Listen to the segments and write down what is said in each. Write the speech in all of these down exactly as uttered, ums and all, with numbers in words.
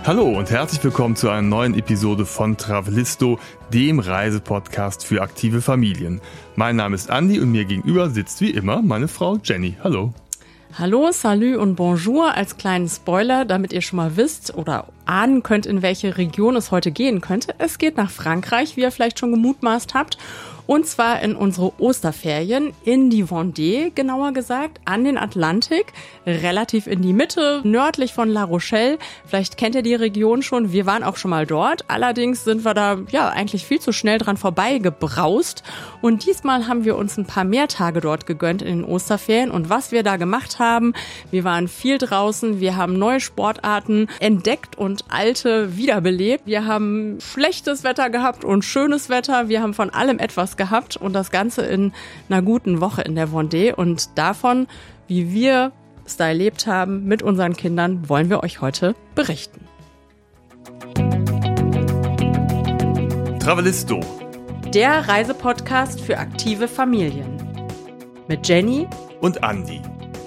Hallo und herzlich willkommen zu einer neuen Episode von Travelisto, dem Reisepodcast für aktive Familien. Mein Name ist Andi und mir gegenüber sitzt wie immer meine Frau Jenny. Hallo. Hallo, salut und bonjour als kleinen Spoiler, damit ihr schon mal wisst oder ahnen könnt, in welche Region es heute gehen könnte. Es geht nach Frankreich, wie ihr vielleicht schon gemutmaßt habt. Und zwar in unsere Osterferien in die Vendée, genauer gesagt, an den Atlantik, relativ in die Mitte, nördlich von La Rochelle. Vielleicht kennt ihr die Region schon, wir waren auch schon mal dort. Allerdings sind wir da ja eigentlich viel zu schnell dran vorbeigebraust. Und diesmal haben wir uns ein paar mehr Tage dort gegönnt in den Osterferien. Und was wir da gemacht haben, wir waren viel draußen, wir haben neue Sportarten entdeckt und alte wiederbelebt. Wir haben schlechtes Wetter gehabt und schönes Wetter, wir haben von allem etwas gehabt und das Ganze in einer guten Woche in der Vendée. Und davon, wie wir es da erlebt haben mit unseren Kindern, wollen wir euch heute berichten. Travelisto, der Reisepodcast für aktive Familien. Mit Jenny und Andi.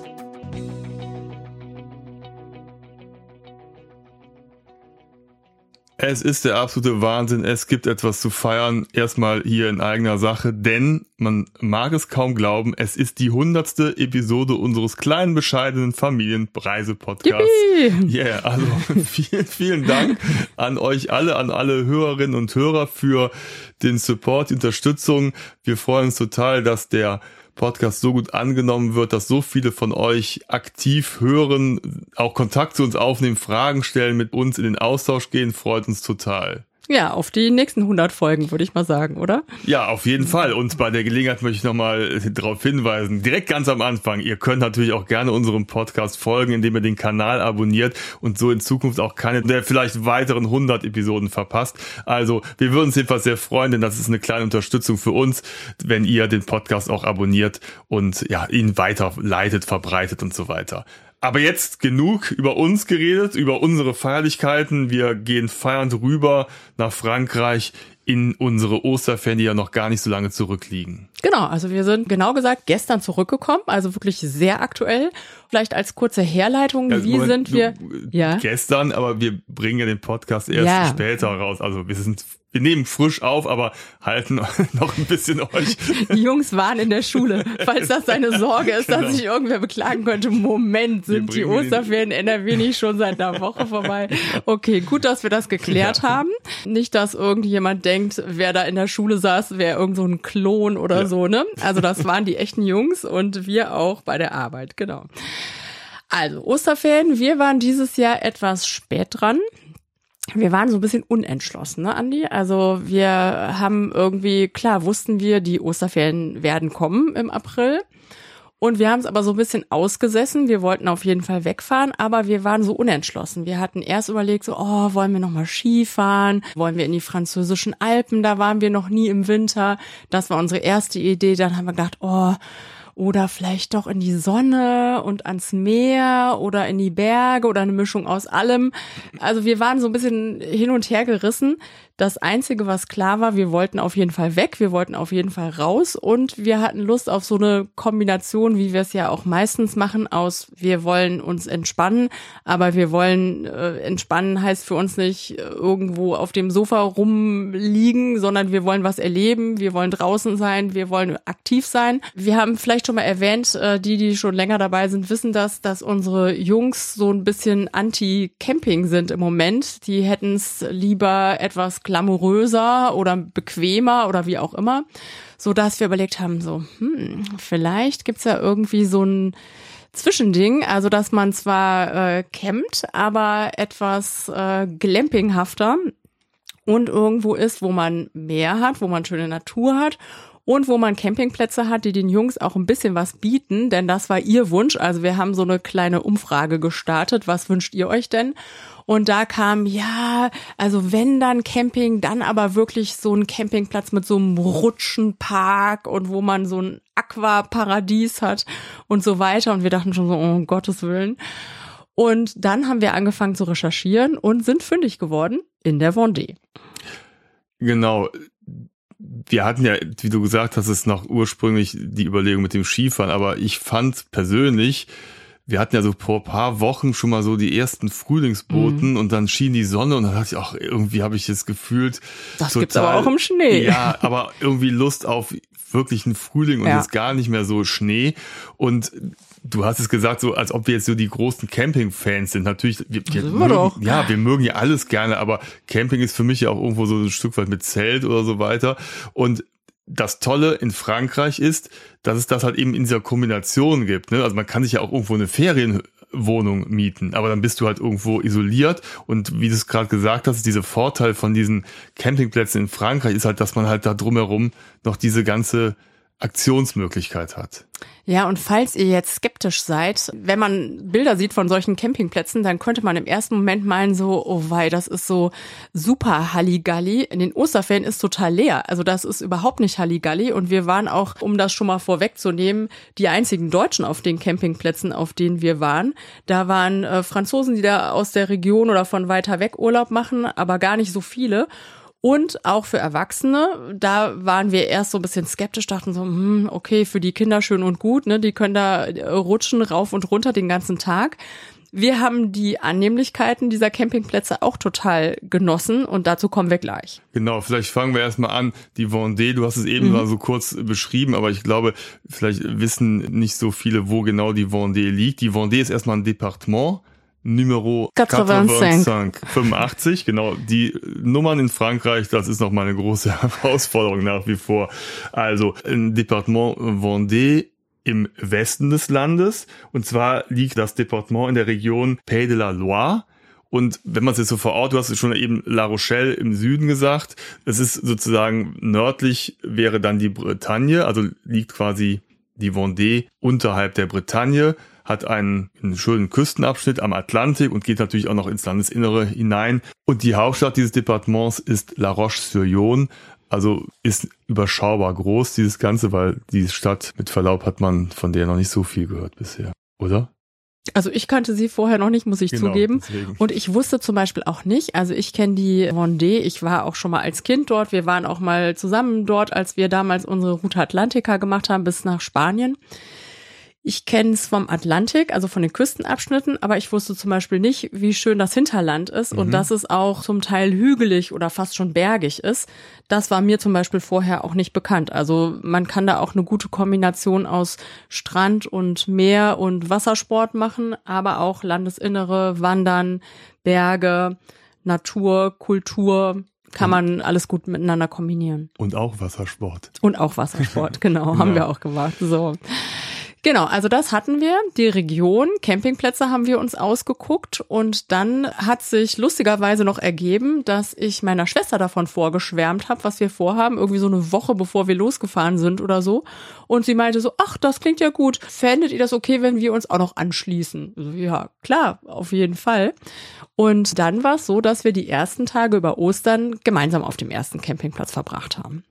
Es ist der absolute Wahnsinn, es gibt etwas zu feiern, erstmal hier in eigener Sache, denn man mag es kaum glauben, es ist die hundertste Episode unseres kleinen, bescheidenen Familienreise-Podcasts. Ja, yeah, also vielen, vielen Dank an euch alle, an alle Hörerinnen und Hörer für den Support, die Unterstützung. Wir freuen uns total, dass der Podcast so gut angenommen wird, dass so viele von euch aktiv hören, auch Kontakt zu uns aufnehmen, Fragen stellen, mit uns in den Austausch gehen, freut uns total. Ja, auf die nächsten hundert Folgen, würde ich mal sagen, oder? Ja, auf jeden Fall. Und bei der Gelegenheit möchte ich nochmal darauf hinweisen, direkt ganz am Anfang, ihr könnt natürlich auch gerne unserem Podcast folgen, indem ihr den Kanal abonniert und so in Zukunft auch keine der vielleicht weiteren hundert Episoden verpasst. Also wir würden uns jedenfalls sehr freuen, denn das ist eine kleine Unterstützung für uns, wenn ihr den Podcast auch abonniert und ja ihn weiterleitet, verbreitet und so weiter. Aber jetzt genug über uns geredet, über unsere Feierlichkeiten. Wir gehen feiernd rüber nach Frankreich in unsere Osterferien, die ja noch gar nicht so lange zurückliegen. Genau, also wir sind genau gesagt gestern zurückgekommen, also wirklich sehr aktuell. Vielleicht als kurze Herleitung, also wie Moment, sind wir? Du, ja. Gestern, aber wir bringen ja den Podcast erst ja. später raus. Also wir sind Wir nehmen frisch auf, aber halten noch ein bisschen euch. Die Jungs waren in der Schule. Falls das deine Sorge ist, genau. dass sich irgendwer beklagen könnte, Moment, sind die Osterferien in N R W nicht schon seit einer Woche vorbei? Okay, gut, dass wir das geklärt ja. haben. Nicht, dass irgendjemand denkt, wer da in der Schule saß, wäre irgend so ein Klon oder ja. so, ne? Also das waren die echten Jungs und wir auch bei der Arbeit, genau. Also Osterferien, wir waren dieses Jahr etwas spät dran. Wir waren so ein bisschen unentschlossen, ne, Andi? Also wir haben irgendwie, klar wussten wir, die Osterferien werden kommen im April. Und wir haben es aber so ein bisschen ausgesessen. Wir wollten auf jeden Fall wegfahren, aber wir waren so unentschlossen. Wir hatten erst überlegt, so, oh, wollen wir nochmal Skifahren? Wollen wir in die französischen Alpen? Da waren wir noch nie im Winter. Das war unsere erste Idee. Dann haben wir gedacht, oh, oder vielleicht doch in die Sonne und ans Meer oder in die Berge oder eine Mischung aus allem. Also wir waren so ein bisschen hin und her gerissen. Das Einzige, was klar war, wir wollten auf jeden Fall weg, wir wollten auf jeden Fall raus und wir hatten Lust auf so eine Kombination, wie wir es ja auch meistens machen, aus wir wollen uns entspannen, aber wir wollen, äh, entspannen heißt für uns nicht äh, irgendwo auf dem Sofa rumliegen, sondern wir wollen was erleben, wir wollen draußen sein, wir wollen aktiv sein. Wir haben vielleicht schon mal erwähnt, äh, die, die schon länger dabei sind, wissen das, dass unsere Jungs so ein bisschen anti-Camping sind im Moment. Die hätten es lieber etwas glamouröser oder bequemer oder wie auch immer, so dass wir überlegt haben, so, hm, vielleicht gibt's ja irgendwie so ein Zwischending, also dass man zwar äh, campt, aber etwas äh, glampinghafter und irgendwo ist, wo man Meer hat, wo man schöne Natur hat und wo man Campingplätze hat, die den Jungs auch ein bisschen was bieten, denn das war ihr Wunsch. Also wir haben so eine kleine Umfrage gestartet, was wünscht ihr euch denn? Und da kam, ja, also wenn dann Camping, dann aber wirklich so ein Campingplatz mit so einem Rutschenpark und wo man so ein Aquaparadies hat und so weiter. Und wir dachten schon so, oh, um Gottes Willen. Und dann haben wir angefangen zu recherchieren und sind fündig geworden in der Vendée. Genau. Wir hatten ja, wie du gesagt hast, ist noch ursprünglich die Überlegung mit dem Skifahren, aber ich fand persönlich, wir hatten ja so vor ein paar Wochen schon mal so die ersten Frühlingsboten mhm. und dann schien die Sonne und dann dachte ich auch, irgendwie habe ich jetzt gefühlt. Das total, gibt's aber auch im Schnee. Ja, aber irgendwie Lust auf wirklich einen Frühling und ja. jetzt gar nicht mehr so Schnee. Und du hast es gesagt, so als ob wir jetzt so die großen Camping-Fans sind. Natürlich, wir, wir sind mögen, wir doch. ja, wir mögen ja alles gerne, aber Camping ist für mich ja auch irgendwo so ein Stück weit mit Zelt oder so weiter. Und das Tolle in Frankreich ist, dass es das halt eben in dieser Kombination gibt. Ne? Also man kann sich ja auch irgendwo eine Ferienwohnung mieten, aber dann bist du halt irgendwo isoliert. Und wie du es gerade gesagt hast, dieser Vorteil von diesen Campingplätzen in Frankreich ist halt, dass man halt da drumherum noch diese ganze Aktionsmöglichkeit hat. Ja, und falls ihr jetzt skeptisch seid, wenn man Bilder sieht von solchen Campingplätzen, dann könnte man im ersten Moment meinen so, oh wei, das ist so super Halligalli. In den Osterferien ist total leer. Also das ist überhaupt nicht Halligalli. Und wir waren auch, um das schon mal vorwegzunehmen, die einzigen Deutschen auf den Campingplätzen, auf denen wir waren. Da waren äh, Franzosen, die da aus der Region oder von weiter weg Urlaub machen, aber gar nicht so viele. Und auch für Erwachsene, da waren wir erst so ein bisschen skeptisch, dachten so, hm, okay, für die Kinder schön und gut, ne, die können da rutschen rauf und runter den ganzen Tag. Wir haben die Annehmlichkeiten dieser Campingplätze auch total genossen und dazu kommen wir gleich. Genau, vielleicht fangen wir erstmal an. Die Vendée, du hast es eben mhm. mal so kurz beschrieben, aber ich glaube, vielleicht wissen nicht so viele, wo genau die Vendée liegt. Die Vendée ist erstmal ein Departement. Numero fünfundachtzig. fünfundachtzig, genau. Die Nummern in Frankreich, das ist noch mal eine große Herausforderung nach wie vor. Also ein Departement Vendée im Westen des Landes. Und zwar liegt das Departement in der Region Pays de la Loire. Und wenn man es jetzt so vor Ort, du hast es schon eben La Rochelle im Süden gesagt, es ist sozusagen nördlich wäre dann die Bretagne, also liegt quasi die Vendée unterhalb der Bretagne, hat einen, einen schönen Küstenabschnitt am Atlantik und geht natürlich auch noch ins Landesinnere hinein. Und die Hauptstadt dieses Departements ist La Roche-sur-Yon, also ist überschaubar groß, dieses Ganze, weil diese Stadt, mit Verlaub, hat man von der noch nicht so viel gehört bisher, oder? Also ich kannte sie vorher noch nicht, muss ich genau, zugeben. Deswegen. Und ich wusste zum Beispiel auch nicht, also ich kenne die Vendée, ich war auch schon mal als Kind dort, wir waren auch mal zusammen dort, als wir damals unsere Route Atlantica gemacht haben bis nach Spanien. Ich kenne es vom Atlantik, also von den Küstenabschnitten, aber ich wusste zum Beispiel nicht, wie schön das Hinterland ist mhm. und dass es auch zum Teil hügelig oder fast schon bergig ist. Das war mir zum Beispiel vorher auch nicht bekannt. Also man kann da auch eine gute Kombination aus Strand und Meer und Wassersport machen, aber auch Landesinnere, Wandern, Berge, Natur, Kultur. Kann man alles gut miteinander kombinieren. Und auch Wassersport. Und auch Wassersport, genau, haben ja. wir auch gemacht. So. Genau, also das hatten wir, die Region, Campingplätze haben wir uns ausgeguckt und dann hat sich lustigerweise noch ergeben, dass ich meiner Schwester davon vorgeschwärmt habe, was wir vorhaben, irgendwie so eine Woche bevor wir losgefahren sind oder so. Und sie meinte so, ach, das klingt ja gut, fändet ihr das okay, wenn wir uns auch noch anschließen? Also, ja, klar, auf jeden Fall. Und dann war es so, dass wir die ersten Tage über Ostern gemeinsam auf dem ersten Campingplatz verbracht haben.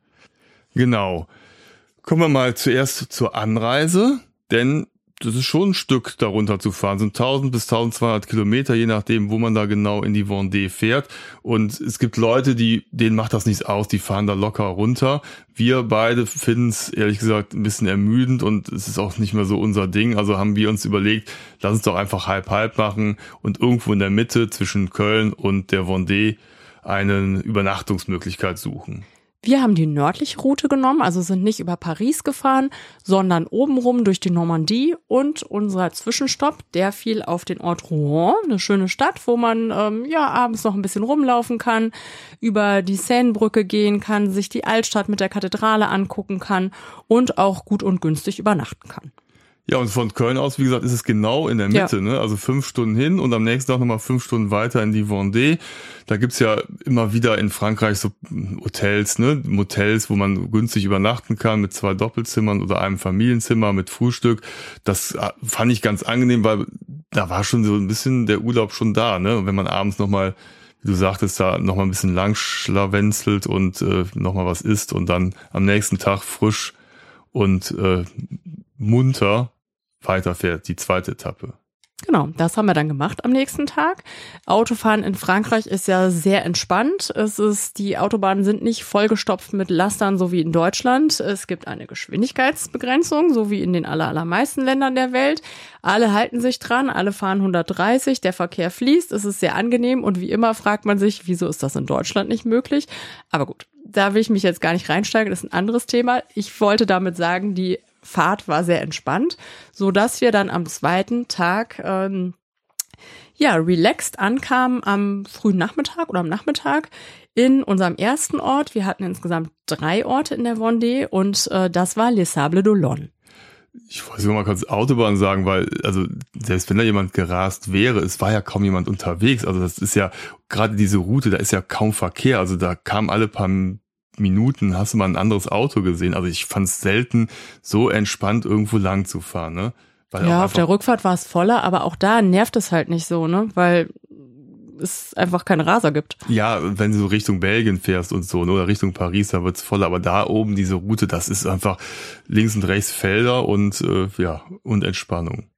Genau. Kommen wir mal zuerst zur Anreise. Denn das ist schon ein Stück, darunter zu fahren. So tausend bis tausendzweihundert Kilometer, je nachdem, wo man da genau in die Vendée fährt. Und es gibt Leute, die denen macht das nichts aus, die fahren da locker runter. Wir beide finden es, ehrlich gesagt, ein bisschen ermüdend und es ist auch nicht mehr so unser Ding. Also haben wir uns überlegt, lass uns doch einfach halb-halb machen und irgendwo in der Mitte zwischen Köln und der Vendée eine Übernachtungsmöglichkeit suchen. Wir haben die nördliche Route genommen, also sind nicht über Paris gefahren, sondern obenrum durch die Normandie und unser Zwischenstopp, der fiel auf den Ort Rouen, eine schöne Stadt, wo man ähm, ja abends noch ein bisschen rumlaufen kann, über die Seinebrücke gehen kann, sich die Altstadt mit der Kathedrale angucken kann und auch gut und günstig übernachten kann. Ja, und von Köln aus, wie gesagt, ist es genau in der Mitte, ja. ne? Also fünf Stunden hin und am nächsten Tag nochmal fünf Stunden weiter in die Vendée. Da gibt's ja immer wieder in Frankreich so Hotels, ne? Motels, wo man günstig übernachten kann mit zwei Doppelzimmern oder einem Familienzimmer mit Frühstück. Das fand ich ganz angenehm, weil da war schon so ein bisschen der Urlaub schon da, ne? Und wenn man abends nochmal, wie du sagtest, da nochmal ein bisschen lang schlawenzelt und äh, nochmal was isst und dann am nächsten Tag frisch und äh, munter weiterfährt, die zweite Etappe. Genau, das haben wir dann gemacht am nächsten Tag. Autofahren in Frankreich ist ja sehr entspannt. Es ist, die Autobahnen sind nicht vollgestopft mit Lastern, so wie in Deutschland. Es gibt eine Geschwindigkeitsbegrenzung, so wie in den aller, allermeisten Ländern der Welt. Alle halten sich dran, alle fahren hundertdreißig, der Verkehr fließt, es ist sehr angenehm und wie immer fragt man sich, wieso ist das in Deutschland nicht möglich? Aber gut, da will ich mich jetzt gar nicht reinsteigen, das ist ein anderes Thema. Ich wollte damit sagen, die Fahrt war sehr entspannt, so dass wir dann am zweiten Tag ähm, ja relaxed ankamen am frühen Nachmittag oder am Nachmittag in unserem ersten Ort. Wir hatten insgesamt drei Orte in der Vendée und äh, das war Les Sables d'Olonne. Ich wollte mal kurz Autobahn sagen, weil, also, selbst wenn da jemand gerast wäre, es war ja kaum jemand unterwegs. Also, das ist ja, gerade diese Route, da ist ja kaum Verkehr. Also, da kamen alle paar Minuten, hast du mal ein anderes Auto gesehen. Also, ich fand es selten so entspannt, irgendwo lang zu fahren, ne? Weil ja, auf der Rückfahrt war es voller, aber auch da nervt es halt nicht so, ne? Weil es einfach keine Raser gibt. Ja, wenn du so Richtung Belgien fährst und so, oder Richtung Paris, da wird's voll. Aber da oben diese Route, das ist einfach links und rechts Felder und äh, ja und Entspannung.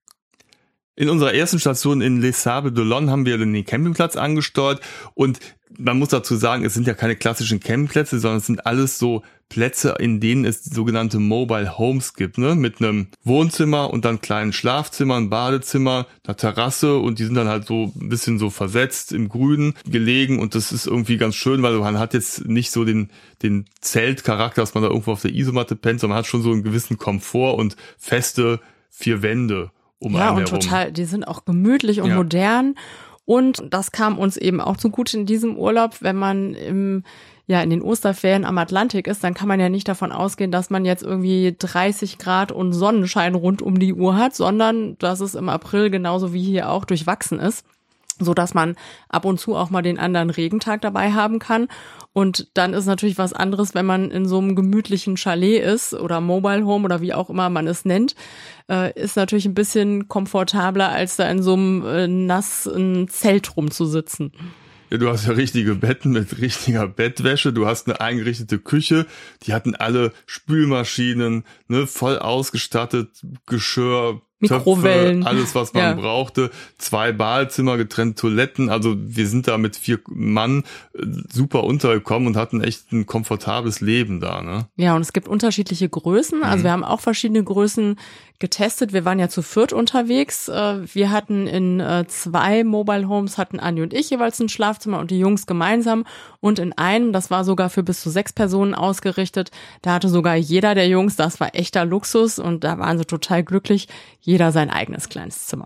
In unserer ersten Station in Les Sables d'Olonne haben wir den Campingplatz angesteuert und man muss dazu sagen, es sind ja keine klassischen Campingplätze, sondern es sind alles so Plätze, in denen es sogenannte Mobile Homes gibt, ne, mit einem Wohnzimmer und dann kleinen Schlafzimmern, Badezimmer, einer Terrasse und die sind dann halt so ein bisschen so versetzt im Grünen gelegen und das ist irgendwie ganz schön, weil man hat jetzt nicht so den den Zeltcharakter, dass man da irgendwo auf der Isomatte pennt, sondern man hat schon so einen gewissen Komfort und feste vier Wände um ja, einen und herum. total, die sind auch gemütlich und ja. modern und das kam uns eben auch zugute in diesem Urlaub, wenn man im ja in den Osterferien am Atlantik ist, dann kann man ja nicht davon ausgehen, dass man jetzt irgendwie dreißig Grad und Sonnenschein rund um die Uhr hat, sondern dass es im April genauso wie hier auch durchwachsen ist, so dass man ab und zu auch mal den anderen Regentag dabei haben kann. Und dann ist natürlich was anderes, wenn man in so einem gemütlichen Chalet ist oder Mobile Home oder wie auch immer man es nennt, äh, ist natürlich ein bisschen komfortabler, als da in so einem äh, nassen Zelt rumzusitzen. Ja, du hast ja richtige Betten mit richtiger Bettwäsche, du hast eine eingerichtete Küche, die hatten alle Spülmaschinen, ne, voll ausgestattet, Geschirr, Mikrowellen, Töpfe, alles was man ja. brauchte, zwei Badezimmer, getrennte Toiletten, also wir sind da mit vier Mann super untergekommen und hatten echt ein komfortables Leben da, ne? Ja, und es gibt unterschiedliche Größen, also mhm. wir haben auch verschiedene Größen getestet, wir waren ja zu viert unterwegs, wir hatten in zwei Mobile Homes, hatten Anni und ich jeweils ein Schlafzimmer und die Jungs gemeinsam und in einem, das war sogar für bis zu sechs Personen ausgerichtet, da hatte sogar jeder der Jungs, das war echter Luxus und da waren sie total glücklich, jeder sein eigenes kleines Zimmer.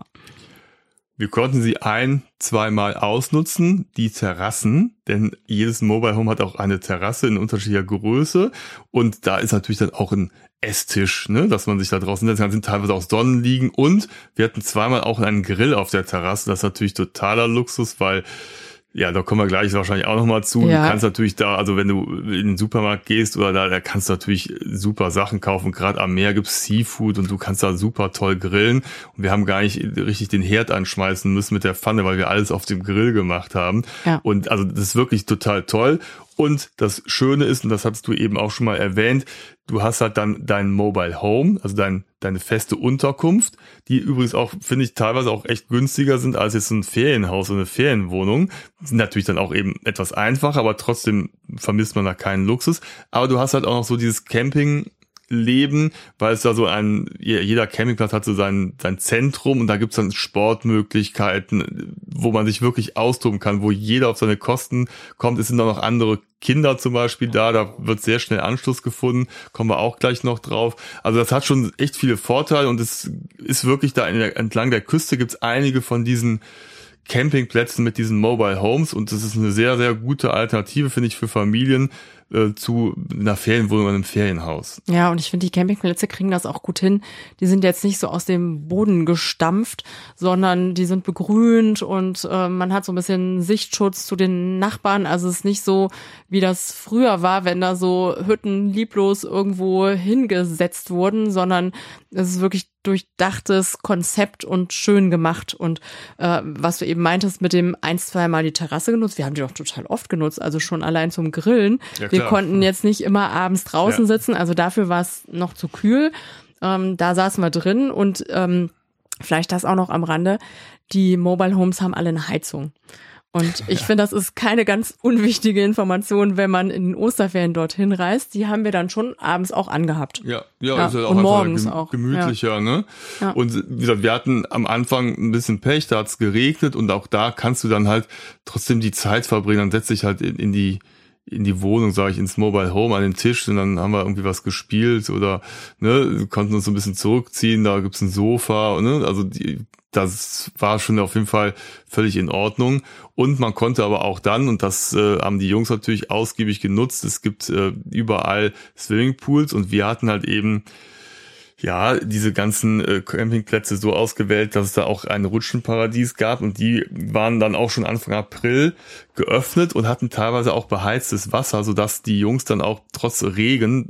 Wir konnten sie ein-, zweimal ausnutzen, die Terrassen, denn jedes Mobile Home hat auch eine Terrasse in unterschiedlicher Größe und da ist natürlich dann auch ein Esstisch, ne, dass man sich da draußen setzen kann, sind teilweise auch Sonnenliegen und wir hatten zweimal auch einen Grill auf der Terrasse, das ist natürlich totaler Luxus, weil ja, da kommen wir gleich wahrscheinlich auch nochmal zu. Ja. Du kannst natürlich da, also wenn du in den Supermarkt gehst oder da, da kannst du natürlich super Sachen kaufen. Gerade am Meer gibt's Seafood und du kannst da super toll grillen. Und wir haben gar nicht richtig den Herd anschmeißen müssen mit der Pfanne, weil wir alles auf dem Grill gemacht haben. Ja. Und also das ist wirklich total toll. Und das Schöne ist, und das hattest du eben auch schon mal erwähnt, du hast halt dann dein Mobile Home, also dein, deine feste Unterkunft, die übrigens auch, finde ich, teilweise auch echt günstiger sind als jetzt so ein Ferienhaus oder eine Ferienwohnung. Sind natürlich dann auch eben etwas einfacher, aber trotzdem vermisst man da keinen Luxus. Aber du hast halt auch noch so dieses Camping Leben, weil es da so ein, jeder Campingplatz hat so sein, sein Zentrum und da gibt's dann Sportmöglichkeiten, wo man sich wirklich austoben kann, wo jeder auf seine Kosten kommt. Es sind auch noch andere Kinder zum Beispiel da, da wird sehr schnell Anschluss gefunden, kommen wir auch gleich noch drauf. Also das hat schon echt viele Vorteile und es ist wirklich da in der, entlang der Küste gibt's einige von diesen Campingplätzen mit diesen Mobile Homes und das ist eine sehr, sehr gute Alternative, finde ich, für Familien äh, zu einer Ferienwohnung oder einem Ferienhaus. Ja, und ich finde, die Campingplätze kriegen das auch gut hin. Die sind jetzt nicht so aus dem Boden gestampft, sondern die sind begrünt und äh, man hat so ein bisschen Sichtschutz zu den Nachbarn. Also es ist nicht so, wie das früher war, wenn da so Hütten lieblos irgendwo hingesetzt wurden, sondern es ist wirklich durchdachtes Konzept und schön gemacht. Und äh, was du eben meintest mit dem ein, zweimal die Terrasse genutzt, wir haben die doch total oft genutzt, also schon allein zum Grillen. Ja, wir konnten jetzt nicht immer abends draußen ja. sitzen, also dafür war es noch zu kühl. Ähm, da saßen wir drin und ähm, Vielleicht das auch noch am Rande. Die Mobile Homes haben alle eine Heizung. Und ich ja. finde, das ist keine ganz unwichtige Information, wenn man in den Osterferien dorthin reist. Die haben wir dann schon abends auch angehabt. Ja, ja, ja. Ist halt auch und morgens gem- auch. gemütlicher, ja. ne? Ja. Und wie gesagt, wir hatten am Anfang ein bisschen Pech, da hat's geregnet und auch da kannst du dann halt trotzdem die Zeit verbringen. Dann setz dich halt in, in die in die Wohnung, sage ich, ins Mobile Home an den Tisch und dann haben wir irgendwie was gespielt oder ne, konnten uns so ein bisschen zurückziehen, da gibt's ein Sofa, ne? Also die das war schon auf jeden Fall völlig in Ordnung. Und man konnte aber auch dann, und das äh, haben die Jungs natürlich ausgiebig genutzt, es gibt äh, überall Swimmingpools und wir hatten halt eben ja diese ganzen äh, Campingplätze so ausgewählt, dass es da auch ein Rutschenparadies gab und die waren dann auch schon Anfang April geöffnet und hatten teilweise auch beheiztes Wasser, sodass die Jungs dann auch trotz Regen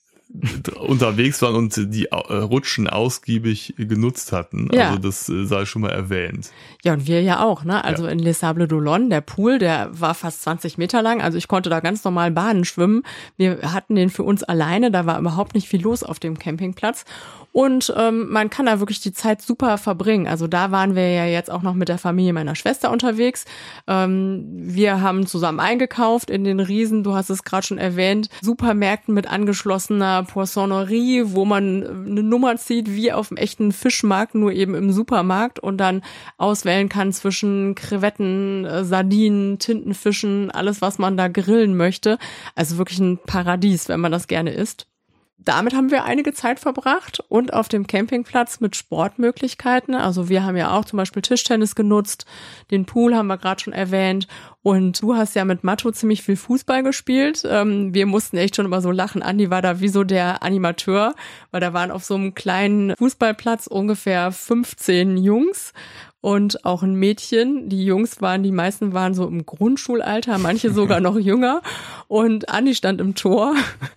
unterwegs waren und die äh, Rutschen ausgiebig genutzt hatten. Ja. Also das äh, sei schon mal erwähnt. Ja, und wir ja auch, ne? Also ja. in Les Sables d'Olonne, der Pool, der war fast zwanzig Meter lang. Also ich konnte da ganz normal baden schwimmen. Wir hatten den für uns alleine, da war überhaupt nicht viel los auf dem Campingplatz. Und ähm, man kann da wirklich die Zeit super verbringen. Also da waren wir ja jetzt auch noch mit der Familie meiner Schwester unterwegs. Ähm, wir haben zusammen eingekauft in den riesen, du hast es gerade schon erwähnt, Supermärkten mit angeschlossener Poissonnerie, wo man eine Nummer zieht wie auf dem echten Fischmarkt, nur eben im Supermarkt und dann auswählen kann zwischen Krevetten, Sardinen, Tintenfischen, alles, was man da grillen möchte. Also wirklich ein Paradies, wenn man das gerne isst. Damit haben wir einige Zeit verbracht und auf dem Campingplatz mit Sportmöglichkeiten. Also wir haben ja auch zum Beispiel Tischtennis genutzt, den Pool haben wir gerade schon erwähnt und du hast ja mit Matto ziemlich viel Fußball gespielt. Ähm, wir mussten echt schon immer so lachen. Andi war da wie so der Animateur, weil da waren auf so einem kleinen Fußballplatz ungefähr fünfzehn Jungs. Und auch ein Mädchen. Die Jungs waren, die meisten waren so im Grundschulalter, manche sogar noch jünger. Und Andi stand im Tor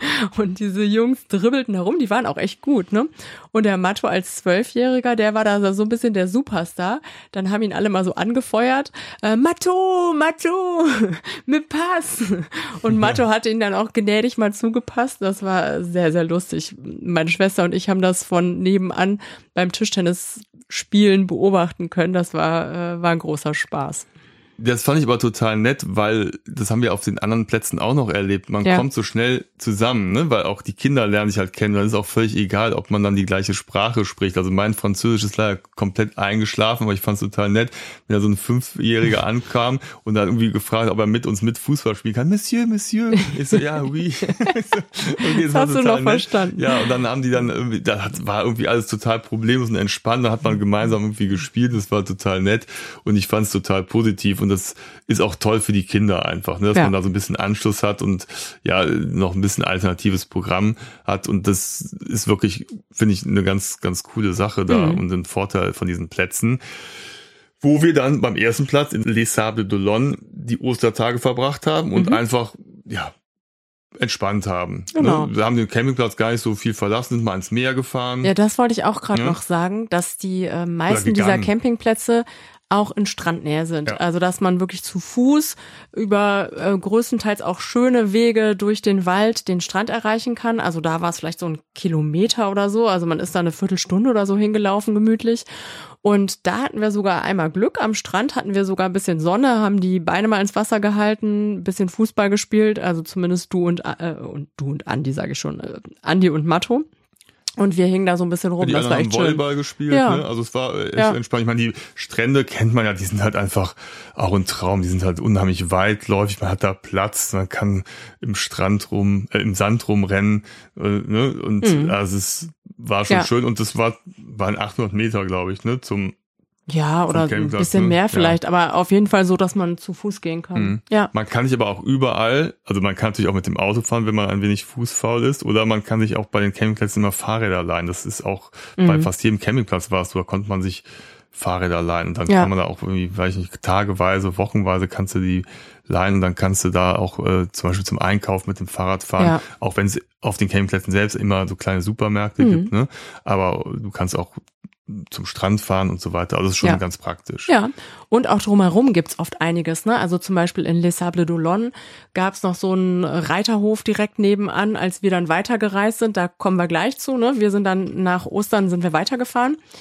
und diese Jungs dribbelten herum, die waren auch echt gut, ne? Und der Matto als Zwölfjähriger, der war da so ein bisschen der Superstar. Dann haben ihn alle mal so angefeuert. Äh, Matto, Matto, mit Pass. Und Matto hat ihn dann auch gnädig mal zugepasst. Das war sehr, sehr lustig. Meine Schwester und ich haben das von nebenan beim Tischtennis Spielen beobachten können. Das war, äh, war ein großer Spaß. Das fand ich aber total nett, weil das haben wir auf den anderen Plätzen auch noch erlebt. Man ja. kommt so schnell zusammen, ne? Weil auch die Kinder lernen sich halt kennen. Dann ist auch völlig egal, ob man dann die gleiche Sprache spricht. Also mein Französisch ist leider komplett eingeschlafen, aber ich fand es total nett, wenn da so ein Fünfjähriger ankam und dann irgendwie gefragt, ob er mit uns mit Fußball spielen kann. Monsieur, Monsieur. Ich so, ja, oui. so, okay, das, das hast du noch nett. verstanden. Ja, und dann haben die dann irgendwie, da hat, war irgendwie alles total problemlos und entspannt. Da hat man gemeinsam irgendwie gespielt. Das war total nett und ich fand es total positiv. Und das ist auch toll für die Kinder einfach, ne, dass ja. man da so ein bisschen Anschluss hat und ja noch ein bisschen alternatives Programm hat und das ist wirklich, finde ich, eine ganz, ganz coole Sache da mhm. und ein Vorteil von diesen Plätzen. Wo wir dann beim ersten Platz in Les Sables d'Olonne die Ostertage verbracht haben und mhm. einfach, ja, entspannt haben. Genau. Ne? Wir haben den Campingplatz gar nicht so viel verlassen, sind mal ins Meer gefahren. Ja, das wollte ich auch gerade ja. noch sagen, dass die äh, meisten dieser Campingplätze auch in Strandnähe sind. Ja. Also dass man wirklich zu Fuß über äh, größtenteils auch schöne Wege durch den Wald den Strand erreichen kann. Also da war es vielleicht so ein Kilometer oder so. Also man ist da eine Viertelstunde oder so hingelaufen gemütlich. Und da hatten wir sogar einmal Glück. Am Strand hatten wir sogar ein bisschen Sonne, haben die Beine mal ins Wasser gehalten, ein bisschen Fußball gespielt. Also zumindest du und, äh, und du und Andi, sage ich schon, äh, Andi und Matto. Und wir hingen da so ein bisschen rum, ja, die das war echt schön. Volleyball gespielt, ja. ne? Also es war echt ja. entspannt. Ich meine, die Strände kennt man ja, die sind halt einfach auch ein Traum. Die sind halt unheimlich weitläufig, man hat da Platz, man kann im Strand rum, äh, im Sand rumrennen, äh, ne? Und mhm. also es war schon ja. schön und das war waren achthundert Meter, glaube ich, ne? Zum Ja, oder ein bisschen mehr vielleicht, ja. aber auf jeden Fall so, dass man zu Fuß gehen kann. Mhm. Ja. Man kann sich aber auch überall, also man kann natürlich auch mit dem Auto fahren, wenn man ein wenig fußfaul ist, oder man kann sich auch bei den Campingplätzen immer Fahrräder leihen. Das ist auch, mhm. bei fast jedem Campingplatz war es so, da konnte man sich Fahrräder leihen und dann ja. kann man da auch irgendwie, weiß ich nicht, tageweise, wochenweise kannst du die leihen und dann kannst du da auch äh, zum Beispiel zum Einkauf mit dem Fahrrad fahren, ja. auch wenn es auf den Campingplätzen selbst immer so kleine Supermärkte mhm. gibt, ne? Aber du kannst auch zum Strand fahren und so weiter. Also das ist schon ja. ganz praktisch. Ja, und auch drumherum gibt's oft einiges, ne? Also zum Beispiel in Les Sables d'Olonne gab's noch so einen Reiterhof direkt nebenan, als wir dann weitergereist sind. Da kommen wir gleich zu, ne? Wir sind dann nach Ostern sind wir weitergefahren.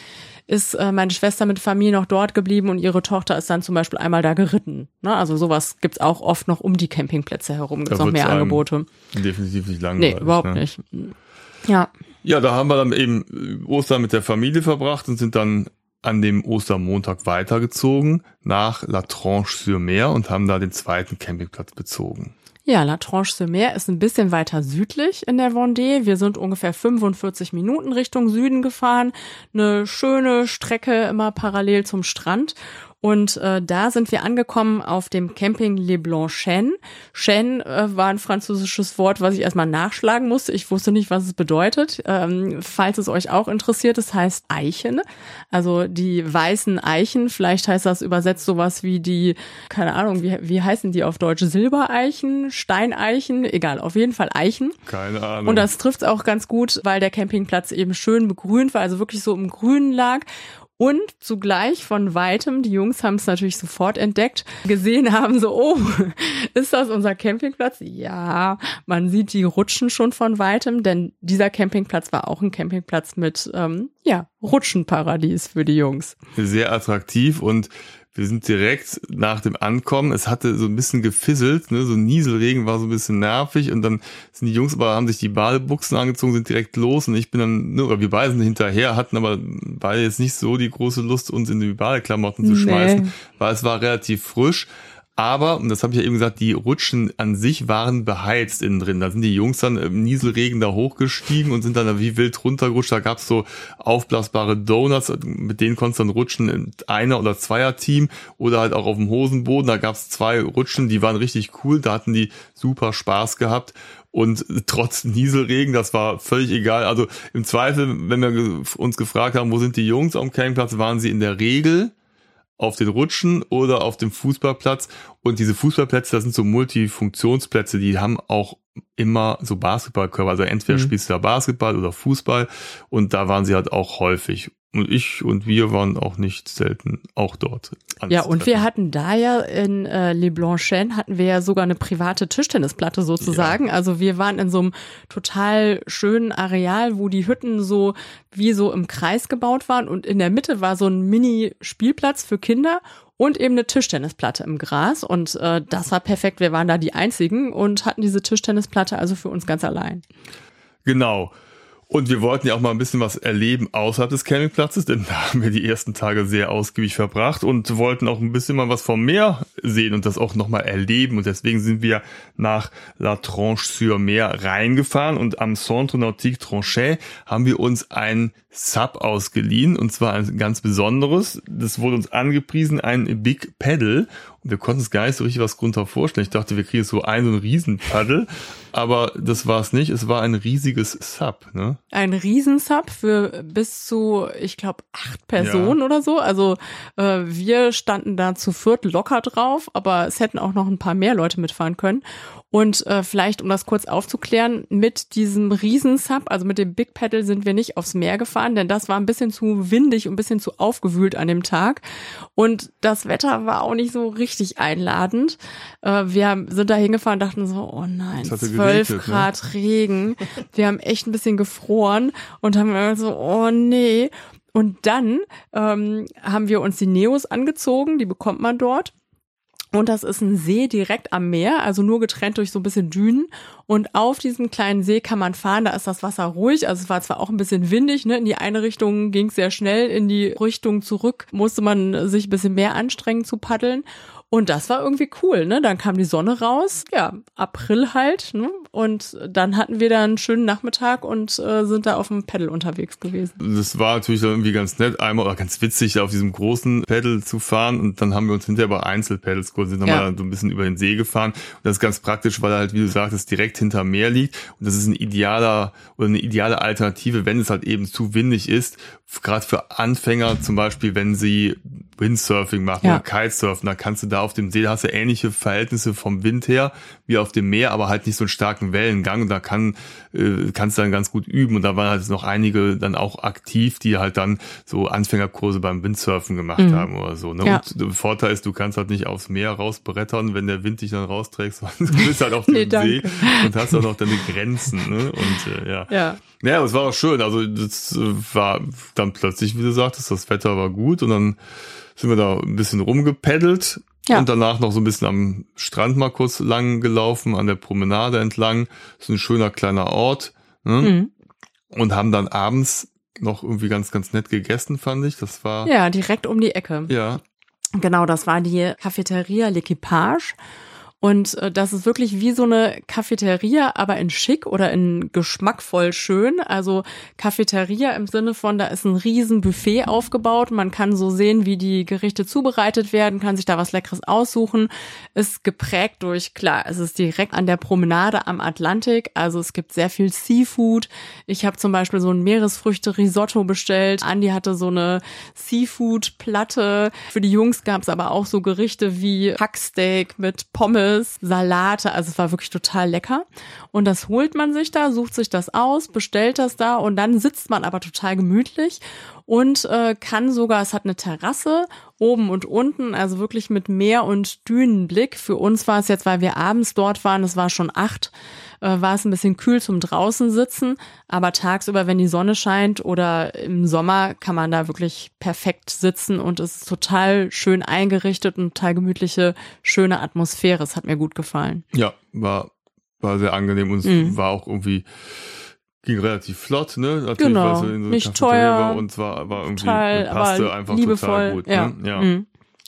ist äh, meine Schwester mit Familie noch dort geblieben und ihre Tochter ist dann zum Beispiel einmal da geritten. Ne? Also sowas gibt's auch oft noch um die Campingplätze herum, gibt's noch mehr Angebote. Definitiv nicht langweilig. Nee, überhaupt ne? nicht. Ja. Ja, da haben wir dann eben Ostern mit der Familie verbracht und sind dann an dem Ostermontag weitergezogen nach La Tranche-sur-Mer und haben da den zweiten Campingplatz bezogen. Ja, La Tranche-sur-Mer ist ein bisschen weiter südlich in der Vendée. Wir sind ungefähr fünfundvierzig Minuten Richtung Süden gefahren. Eine schöne Strecke immer parallel zum Strand. Und äh, da sind wir angekommen auf dem Camping Les Blancs-Chênes. Chêne äh, war ein französisches Wort, was ich erstmal nachschlagen musste. Ich wusste nicht, was es bedeutet. Ähm, falls es euch auch interessiert, es heißt Eichen. Also die weißen Eichen. Vielleicht heißt das übersetzt sowas wie die, keine Ahnung, wie, wie heißen die auf Deutsch? Silbereichen, Steineichen, egal, auf jeden Fall Eichen. Keine Ahnung. Und das trifft auch ganz gut, weil der Campingplatz eben schön begrünt war, also wirklich so im Grünen lag. Und zugleich von Weitem, die Jungs haben es natürlich sofort entdeckt, gesehen haben so, oh, ist das unser Campingplatz? Ja, man sieht die Rutschen schon von Weitem, denn dieser Campingplatz war auch ein Campingplatz mit, ähm, ja, Rutschenparadies für die Jungs. Sehr attraktiv und wir sind direkt nach dem Ankommen, es hatte so ein bisschen gefisselt, ne, so Nieselregen war so ein bisschen nervig und dann sind die Jungs aber, haben sich die Badebuchsen angezogen, sind direkt los und ich bin dann, ne, oder wir beide sind hinterher, hatten aber beide jetzt nicht so die große Lust, uns in die Badeklamotten zu schmeißen, nee. Weil es war relativ frisch. Aber, und das habe ich ja eben gesagt, die Rutschen an sich waren beheizt innen drin. Da sind die Jungs dann im Nieselregen da hochgestiegen und sind dann da wie wild runtergerutscht. Da gab's so aufblasbare Donuts, mit denen konntest du dann rutschen in Einer- oder Zweier-Team oder halt auch auf dem Hosenboden. Da gab's zwei Rutschen, die waren richtig cool. Da hatten die super Spaß gehabt. Und trotz Nieselregen, das war völlig egal. Also im Zweifel, wenn wir uns gefragt haben, wo sind die Jungs am Campingplatz, waren sie in der Regel auf den Rutschen oder auf dem Fußballplatz. Und diese Fußballplätze, das sind so Multifunktionsplätze, die haben auch immer so Basketballkörper. Also entweder mhm. spielst du da Basketball oder Fußball und da waren sie halt auch häufig. Und ich und wir waren auch nicht selten auch dort. Ja, und wir hatten da ja in äh, Les Blancs-Chênes hatten wir ja sogar eine private Tischtennisplatte sozusagen. Ja. Also wir waren in so einem total schönen Areal, wo die Hütten so wie so im Kreis gebaut waren und in der Mitte war so ein Mini-Spielplatz für Kinder und eben eine Tischtennisplatte im Gras und äh, das war perfekt. Wir waren da die Einzigen und hatten diese Tischtennisplatte also für uns ganz allein. Genau. Und wir wollten ja auch mal ein bisschen was erleben außerhalb des Campingplatzes, denn da haben wir die ersten Tage sehr ausgiebig verbracht und wollten auch ein bisschen mal was vom Meer sehen und das auch nochmal erleben. Und deswegen sind wir nach La Tranche-sur-Mer reingefahren und am Centre Nautique Tronchet haben wir uns ein Sub ausgeliehen und zwar ein ganz besonderes. Das wurde uns angepriesen, ein Big Paddle. Und wir konnten uns gar nicht so richtig was drunter vorstellen. Ich dachte, wir kriegen so ein so ein Riesenpaddel, aber das war es nicht. Es war ein riesiges Sub, ne? Ein Riesensub für bis zu, ich glaube, acht Personen ja. oder so. Also äh, wir standen da zu viert locker drauf, aber es hätten auch noch ein paar mehr Leute mitfahren können. Und äh, vielleicht, um das kurz aufzuklären, mit diesem Riesensub, also mit dem Big Paddle sind wir nicht aufs Meer gefahren, denn das war ein bisschen zu windig und ein bisschen zu aufgewühlt an dem Tag. Und das Wetter war auch nicht so richtig einladend. Äh, wir sind da hingefahren und dachten so, oh nein, zwölf Grad ne? Regen. Wir haben echt ein bisschen gefroren und haben so, oh nee. Und dann ähm, haben wir uns die Neos angezogen, die bekommt man dort. Und das ist ein See direkt am Meer, also nur getrennt durch so ein bisschen Dünen. Und auf diesem kleinen See kann man fahren, da ist das Wasser ruhig. Also es war zwar auch ein bisschen windig, ne? In die eine Richtung ging es sehr schnell, in die Richtung zurück musste man sich ein bisschen mehr anstrengen zu paddeln. Und das war irgendwie cool, ne? Dann kam die Sonne raus, ja, April halt, ne? Und dann hatten wir da einen schönen Nachmittag und äh, sind da auf dem Paddle unterwegs gewesen. Das war natürlich irgendwie ganz nett, einmal oder ganz witzig, da auf diesem großen Paddle zu fahren und dann haben wir uns hinterher bei Einzelpaddles geholt, sind nochmal ja. so ein bisschen über den See gefahren. Und das ist ganz praktisch, weil er halt, wie du sagtest, direkt hinter Meer liegt und das ist ein idealer oder eine ideale Alternative, wenn es halt eben zu windig ist, gerade für Anfänger zum Beispiel, wenn sie Windsurfing machen ja. oder Kitesurfen, da kannst du da auf dem See, da hast du ähnliche Verhältnisse vom Wind her wie auf dem Meer, aber halt nicht so einen starken Wellengang und da kann, äh, kannst du dann ganz gut üben und da waren halt noch einige dann auch aktiv, die halt dann so Anfängerkurse beim Windsurfen gemacht mhm. haben oder so. Ne? Ja. Und der Vorteil ist, du kannst halt nicht aufs Meer rausbrettern, wenn der Wind dich dann rausträgst, du bist halt auf dem nee, See und hast auch noch deine Grenzen. Ne? Und äh, ja. ja. Ja, es war auch schön. Also das war dann plötzlich, wie du sagtest, das Wetter war gut und dann sind wir da ein bisschen rumgepaddelt ja. und danach noch so ein bisschen am Strand mal kurz lang gelaufen, an der Promenade entlang. Das ist ein schöner kleiner Ort. Ne? Mhm. Und haben dann abends noch irgendwie ganz, ganz nett gegessen, fand ich. Das war... Ja, direkt um die Ecke. Ja. Genau, das war die Cafeteria L'Equipage. Und äh, das ist wirklich wie so eine Cafeteria, aber in schick oder in geschmackvoll schön. Also Cafeteria im Sinne von, da ist ein riesen Buffet aufgebaut. Man kann so sehen, wie die Gerichte zubereitet werden, kann sich da was Leckeres aussuchen. Ist geprägt durch, klar, es ist direkt an der Promenade am Atlantik. Also es gibt sehr viel Seafood. Ich habe zum Beispiel so ein Meeresfrüchte-Risotto bestellt. Andi hatte so eine Seafood-Platte. Für die Jungs gab es aber auch so Gerichte wie Hacksteak mit Pommes, Salate, also es war wirklich total lecker. Und das holt man sich da, sucht sich das aus, bestellt das da und dann sitzt man aber total gemütlich und äh, kann sogar, es hat eine Terrasse oben und unten, also wirklich mit Meer- und Dünenblick. Für uns war es jetzt, weil wir abends dort waren, es war schon acht, äh, war es ein bisschen kühl zum draußen sitzen, aber tagsüber, wenn die Sonne scheint oder im Sommer, kann man da wirklich perfekt sitzen und es ist total schön eingerichtet und total gemütliche, schöne Atmosphäre. Es hat mir gut gefallen. Ja, war, war sehr angenehm und mhm. war auch irgendwie, ging relativ flott, ne? Natürlich, genau, weil es in so nicht teuer war und zwar war irgendwie total, passte aber einfach liebevoll, total gut. Ja. Ne? Ja. Mhm.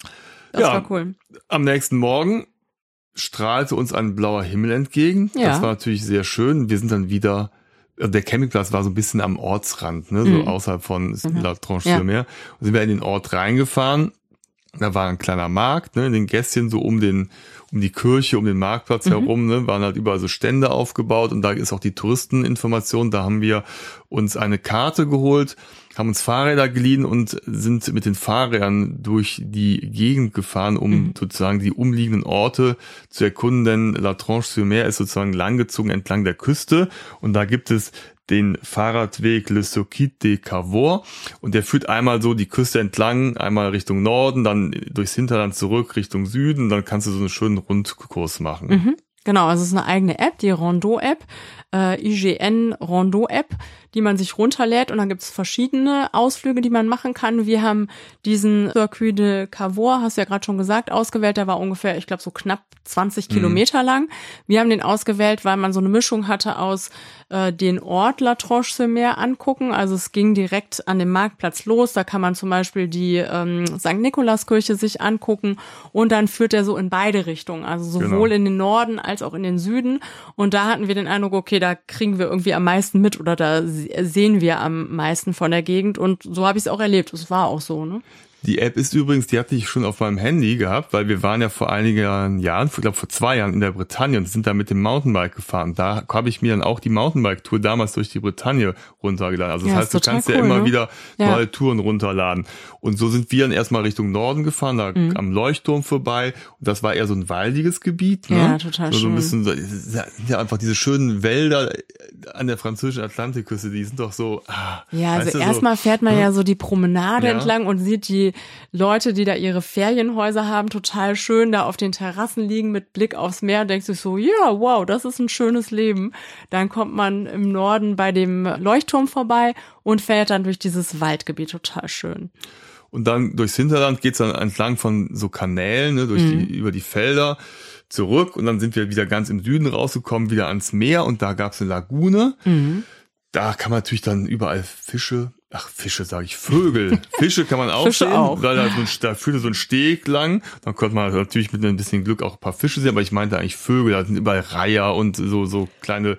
Das ja, war cool. Am nächsten Morgen strahlte uns ein blauer Himmel entgegen. Ja. Das war natürlich sehr schön. Wir sind dann wieder, der Campingplatz war so ein bisschen am Ortsrand, ne? So mhm. außerhalb von mhm. La Tranche-sur-Mer. Ja. Und sind wir in den Ort reingefahren. Da war ein kleiner Markt, ne, in den Gässchen so um den, um die Kirche, um den Marktplatz mhm. herum, ne, waren halt überall so Stände aufgebaut und da ist auch die Touristeninformation. Da haben wir uns eine Karte geholt, haben uns Fahrräder geliehen und sind mit den Fahrrädern durch die Gegend gefahren, um mhm. sozusagen die umliegenden Orte zu erkunden, denn La Tranche-sur-Mer ist sozusagen langgezogen entlang der Küste und da gibt es den Fahrradweg Le Circuit des Cavours und der führt einmal so die Küste entlang, einmal Richtung Norden, dann durchs Hinterland zurück Richtung Süden, dann kannst du so einen schönen Rundkurs machen. Mhm. Genau, also es ist eine eigene App, die Rondeau-App, äh, I G N Rondeau-App, die man sich runterlädt und dann gibt es verschiedene Ausflüge, die man machen kann. Wir haben diesen Circuit de Cavours, hast du ja gerade schon gesagt, ausgewählt. Der war ungefähr, ich glaube, so knapp zwanzig mhm. Kilometer lang. Wir haben den ausgewählt, weil man so eine Mischung hatte aus äh, den Ort La Tranche-sur-Mer angucken. Also es ging direkt an dem Marktplatz los. Da kann man zum Beispiel die ähm, Sankt Nikolaskirche sich angucken und dann führt er so in beide Richtungen. Also sowohl genau. in den Norden als auch in den Süden. Und da hatten wir den Eindruck, okay, da kriegen wir irgendwie am meisten mit oder da sehen wir am meisten von der Gegend und so habe ich es auch erlebt. Es war auch so, ne? Die App ist übrigens, die hatte ich schon auf meinem Handy gehabt, weil wir waren ja vor einigen Jahren, ich glaube vor zwei Jahren in der Bretagne und sind da mit dem Mountainbike gefahren. Da habe ich mir dann auch die Mountainbike-Tour damals durch die Bretagne runtergeladen. Also das ja, heißt, du kannst cool, ja immer ne? wieder ja. neue Touren runterladen. Und so sind wir dann erstmal Richtung Norden gefahren, da mhm. am Leuchtturm vorbei. Und das war eher so ein waldiges Gebiet. Ne? Ja, total so, so ein schön. bisschen, so, ja einfach diese schönen Wälder an der französischen Atlantikküste, die sind doch so. Ah, ja, also erstmal so, fährt man hm? ja so die Promenade ja. entlang und sieht die Leute, die da ihre Ferienhäuser haben, total schön da auf den Terrassen liegen mit Blick aufs Meer, denkst du so, ja, wow, das ist ein schönes Leben. Dann kommt man im Norden bei dem Leuchtturm vorbei und fährt dann durch dieses Waldgebiet, total schön. Und dann durchs Hinterland geht's dann entlang von so Kanälen, ne, durch mhm. die, über die Felder zurück und dann sind wir wieder ganz im Süden rausgekommen, wieder ans Meer und da gab's eine Lagune. Mhm. Da kann man natürlich dann überall Fische, ach Fische sage ich, Vögel. Fische kann man auch Fische sehen, auch. weil da, so ein, da führte so ein Steg lang. Dann konnte man natürlich mit ein bisschen Glück auch ein paar Fische sehen, aber ich meinte eigentlich Vögel, da sind überall Reiher und so so kleine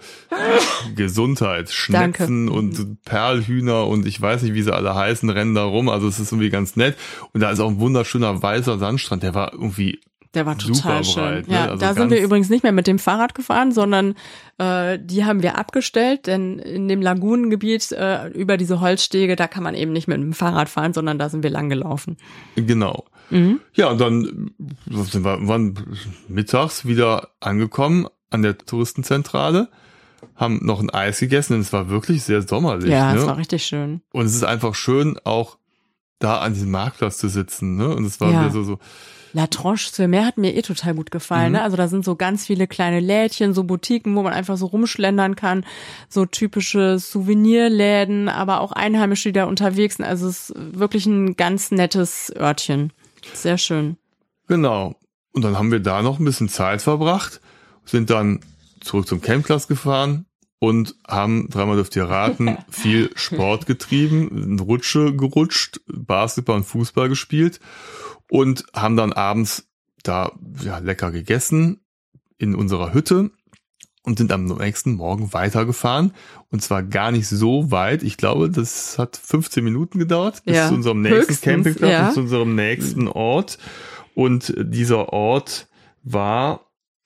Gesundheit, Schnetzen Danke. und Perlhühner und ich weiß nicht, wie sie alle heißen, rennen da rum. Also es ist irgendwie ganz nett. Und da ist auch ein wunderschöner weißer Sandstrand, der war irgendwie Der war total super breit, schön. ne? Ja, Also da sind wir übrigens nicht mehr mit dem Fahrrad gefahren, sondern äh, die haben wir abgestellt, denn in dem Lagunengebiet äh, über diese Holzstege, da kann man eben nicht mit dem Fahrrad fahren, sondern da sind wir lang gelaufen. Genau. Mhm. Ja, und dann sind wir waren mittags wieder angekommen an der Touristenzentrale, haben noch ein Eis gegessen und es war wirklich sehr sommerlich. Ja, ne? es war richtig schön. Und es ist einfach schön, auch da an diesem Marktplatz zu sitzen, ne? Und es war ja. wieder so, so. La Tranche-sur-Mer hat mir eh total gut gefallen, mhm. ne? Also da sind so ganz viele kleine Lädchen, so Boutiquen, wo man einfach so rumschlendern kann, so typische Souvenirläden, aber auch Einheimische, die da unterwegs sind. Also es ist wirklich ein ganz nettes Örtchen. Sehr schön. Genau. Und dann haben wir da noch ein bisschen Zeit verbracht, sind dann zurück zum Campingplatz gefahren und haben, dreimal dürft ihr raten, viel Sport getrieben, Rutsche gerutscht, Basketball und Fußball gespielt. Und haben dann abends da ja lecker gegessen in unserer Hütte und sind am nächsten Morgen weitergefahren. Und zwar gar nicht so weit. Ich glaube, das hat fünfzezehn Minuten gedauert bis ja, zu unserem nächsten höchstens, Campingplatz ja. und zu unserem nächsten Ort. Und dieser Ort war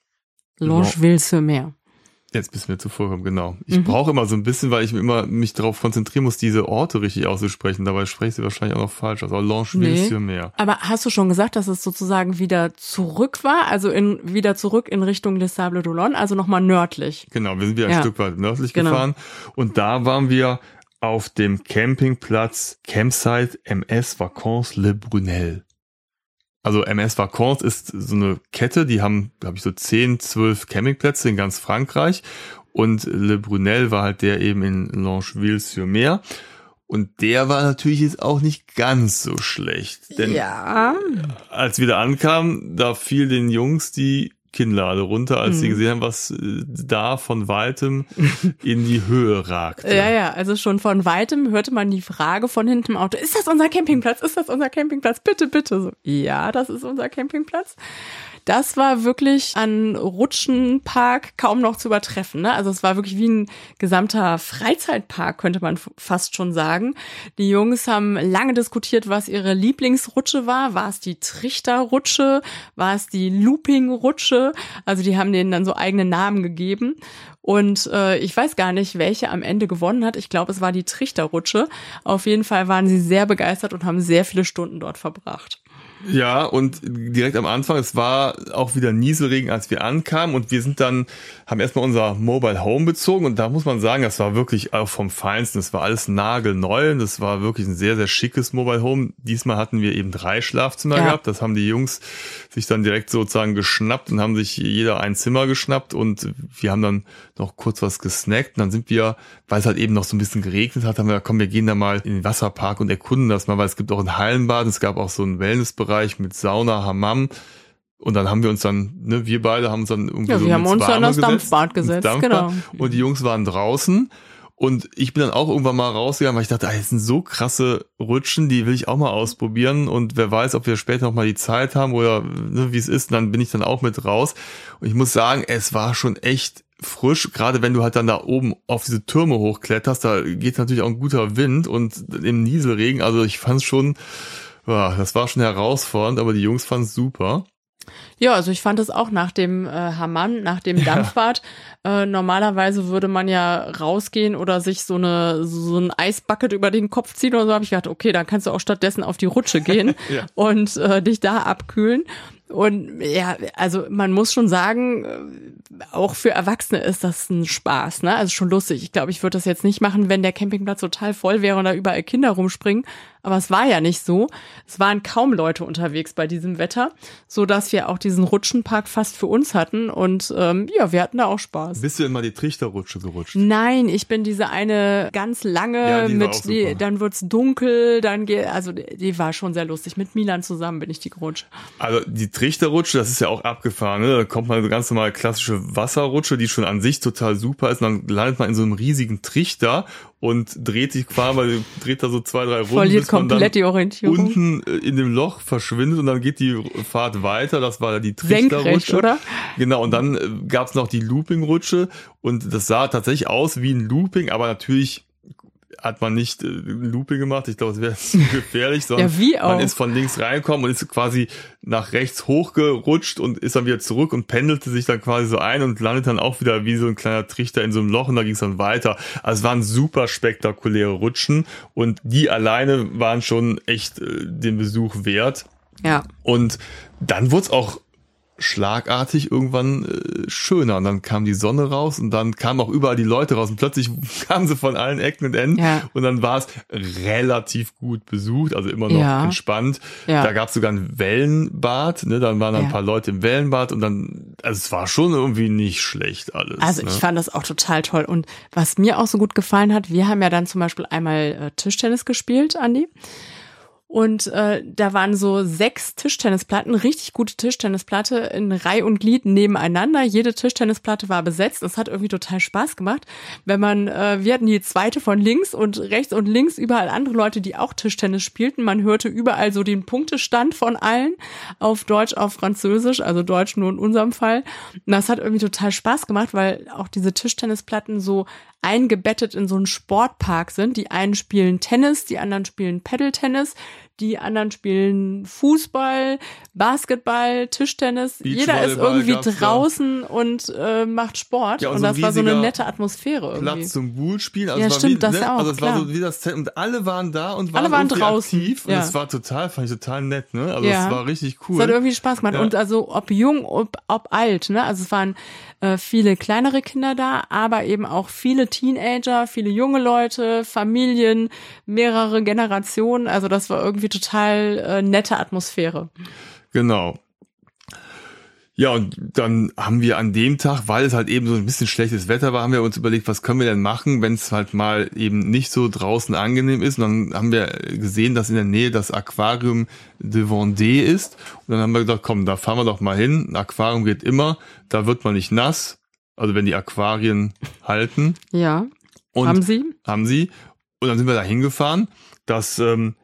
Longeville-sur-Mer. Jetzt bist du mir zuvor gekommen, genau. Ich Mhm. brauche immer so ein bisschen, weil ich immer mich darauf konzentrieren muss, diese Orte richtig auszusprechen. Dabei spreche ich sie wahrscheinlich auch noch falsch aus. Aber Longeville-sur-Mer. Aber hast du schon gesagt, dass es sozusagen wieder zurück war? Also in, wieder zurück in Richtung Les Sables d'Olonne, also nochmal nördlich. Genau, wir sind wieder ein Ja. Stück weit nördlich Genau. gefahren. Und da waren wir auf dem Campingplatz Campsite M S Vacances Le Brunel. Also M S Vacances ist so eine Kette, die haben, glaube ich, so zehn, zwölf Campingplätze in ganz Frankreich. Und Le Brunel war halt der eben in Longeville-sur-Mer. Und der war natürlich jetzt auch nicht ganz so schlecht. Denn ja. als wir da ankamen, da fiel den Jungs die Kinnlade runter, als mhm. sie gesehen haben, was äh, da von Weitem in die Höhe ragte. Ja, ja, also schon von Weitem hörte man die Frage von hinten im Auto, ist das unser Campingplatz? Ist das unser Campingplatz? Bitte, bitte. So, ja, das ist unser Campingplatz. Das war wirklich an Rutschenpark kaum noch zu übertreffen, ne? Also es war wirklich wie ein gesamter Freizeitpark, könnte man f- fast schon sagen. Die Jungs haben lange diskutiert, was ihre Lieblingsrutsche war. War es die Trichterrutsche? War es die Loopingrutsche? Also die haben denen dann so eigene Namen gegeben. Und äh, ich weiß gar nicht, welche am Ende gewonnen hat. Ich glaube, es war die Trichterrutsche. Auf jeden Fall waren sie sehr begeistert und haben sehr viele Stunden dort verbracht. Ja, und direkt am Anfang, es war auch wieder Nieselregen, als wir ankamen, und wir sind dann, haben erstmal unser Mobile Home bezogen, und da muss man sagen, das war wirklich auch vom Feinsten, das war alles nagelneu, und das war wirklich ein sehr, sehr schickes Mobile Home. Diesmal hatten wir eben drei Schlafzimmer ja. gehabt, das haben die Jungs sich dann direkt sozusagen geschnappt und haben sich jeder ein Zimmer geschnappt, und wir haben dann noch kurz was gesnackt, und dann sind wir, weil es halt eben noch so ein bisschen geregnet hat, haben wir, komm, wir gehen da mal in den Wasserpark und erkunden das mal, weil es gibt auch ein Hallenbad, es gab auch so einen Wellnessbereich mit Sauna, Hammam, und dann haben wir uns dann, ne, wir beide haben uns dann irgendwie ja, so wir haben uns dann das gesetzt, Dampfbad gesetzt, Dampfbad, genau. Und die Jungs waren draußen, und ich bin dann auch irgendwann mal rausgegangen, weil ich dachte, ah, das sind so krasse Rutschen, die will ich auch mal ausprobieren, und wer weiß, ob wir später noch mal die Zeit haben oder ne, wie es ist, und dann bin ich dann auch mit raus, und ich muss sagen, es war schon echt frisch, gerade wenn du halt dann da oben auf diese Türme hochkletterst, da geht natürlich auch ein guter Wind und im Nieselregen, also ich fand es schon, ja, das war schon herausfordernd, aber die Jungs fanden es super. Ja, also ich fand es auch nach dem äh, Hammam, nach dem Dampfbad. Ja. Äh, normalerweise würde man ja rausgehen oder sich so eine so ein Eisbucket über den Kopf ziehen oder so. Habe ich gedacht, okay, dann kannst du auch stattdessen auf die Rutsche gehen ja. und äh, dich da abkühlen. Und ja, also man muss schon sagen, auch für Erwachsene ist das ein Spaß, ne? Also schon lustig. Ich glaube, ich würde das jetzt nicht machen, wenn der Campingplatz total voll wäre und da überall Kinder rumspringen. Aber es war ja nicht so. Es waren kaum Leute unterwegs bei diesem Wetter, so dass wir auch diesen Rutschenpark fast für uns hatten. Und ähm, ja, wir hatten da auch Spaß. Bist du denn mal die Trichterrutsche gerutscht? Nein, ich bin diese eine ganz lange, ja, die mit die, dann wird's dunkel, dann geht, also die war schon sehr lustig. Mit Milan zusammen bin ich die gerutscht. Also die Trichterrutsche, das ist ja auch abgefahren, ne? Da kommt man so ganz normal klassische Wasserrutsche, die schon an sich total super ist, und dann landet man in so einem riesigen Trichter und dreht sich quasi, dreht da so zwei, drei Runden, verliert bis man komplett dann die Orientierung. Unten in dem Loch verschwindet, und dann geht die Fahrt weiter. Das war die Trichterrutsche. Senkrecht, oder? Genau, und dann gab's noch die Loopingrutsche, und das sah tatsächlich aus wie ein Looping, aber natürlich hat man nicht äh, Looping gemacht. Ich glaube, es wäre zu gefährlich, sondern ja, wie auch. Man ist von links reingekommen und ist quasi nach rechts hochgerutscht und ist dann wieder zurück und pendelte sich dann quasi so ein und landet dann auch wieder wie so ein kleiner Trichter in so einem Loch, und da ging es dann weiter. Also es waren super spektakuläre Rutschen, und die alleine waren schon echt äh, den Besuch wert. Ja. Und dann wurde es auch schlagartig irgendwann äh, schöner. Und dann kam die Sonne raus und dann kamen auch überall die Leute raus und plötzlich kamen sie von allen Ecken und Enden Ja. und dann war es relativ gut besucht, also immer noch Ja. entspannt. Ja. Da gab es sogar ein Wellenbad, ne? Dann waren da ein Ja. paar Leute im Wellenbad und dann, also es war schon irgendwie nicht schlecht alles. Also ne? ich fand das auch total toll. Und was mir auch so gut gefallen hat, wir haben ja dann zum Beispiel einmal äh, Tischtennis gespielt, Andi. Und äh, da waren so sechs Tischtennisplatten, richtig gute Tischtennisplatte in Reih und Glied nebeneinander. Jede Tischtennisplatte war besetzt. Das hat irgendwie total Spaß gemacht. Wenn man, äh, wir hatten die zweite von links und rechts und links überall andere Leute, die auch Tischtennis spielten. Man hörte überall so den Punktestand von allen auf Deutsch, auf Französisch, also Deutsch nur in unserem Fall. Und das hat irgendwie total Spaß gemacht, weil auch diese Tischtennisplatten so eingebettet in so einen Sportpark sind. Die einen spielen Tennis, die anderen spielen Paddle-Tennis, die anderen spielen Fußball, Basketball, Tischtennis. Jeder ist irgendwie draußen da. und äh, macht Sport. Ja, und, und so das war so eine nette Atmosphäre irgendwie. Platz zum Bullspielen. Also ja, es war stimmt, wie, das ne? auch, Also es klar. war so wie das Zelt und alle waren da und waren, alle waren irgendwie draußen. aktiv. Und ja. das war total, fand ich total nett, ne? Also ja. es war richtig cool. Es hat irgendwie Spaß gemacht. Ja. Und also ob jung, ob, ob alt, ne? Also es waren äh, viele kleinere Kinder da, aber eben auch viele Teenager, viele junge Leute, Familien, mehrere Generationen. Also das war irgendwie total äh, nette Atmosphäre. Genau. Ja, und dann haben wir an dem Tag, weil es halt eben so ein bisschen schlechtes Wetter war, haben wir uns überlegt, was können wir denn machen, wenn es halt mal eben nicht so draußen angenehm ist. Und dann haben wir gesehen, dass in der Nähe das Aquarium de Vendée ist. Und dann haben wir gesagt, komm, da fahren wir doch mal hin. Ein Aquarium geht immer, da wird man nicht nass. Also wenn die Aquarien halten. Ja, und haben sie? Haben sie. Und dann sind wir da hingefahren. Das ähm,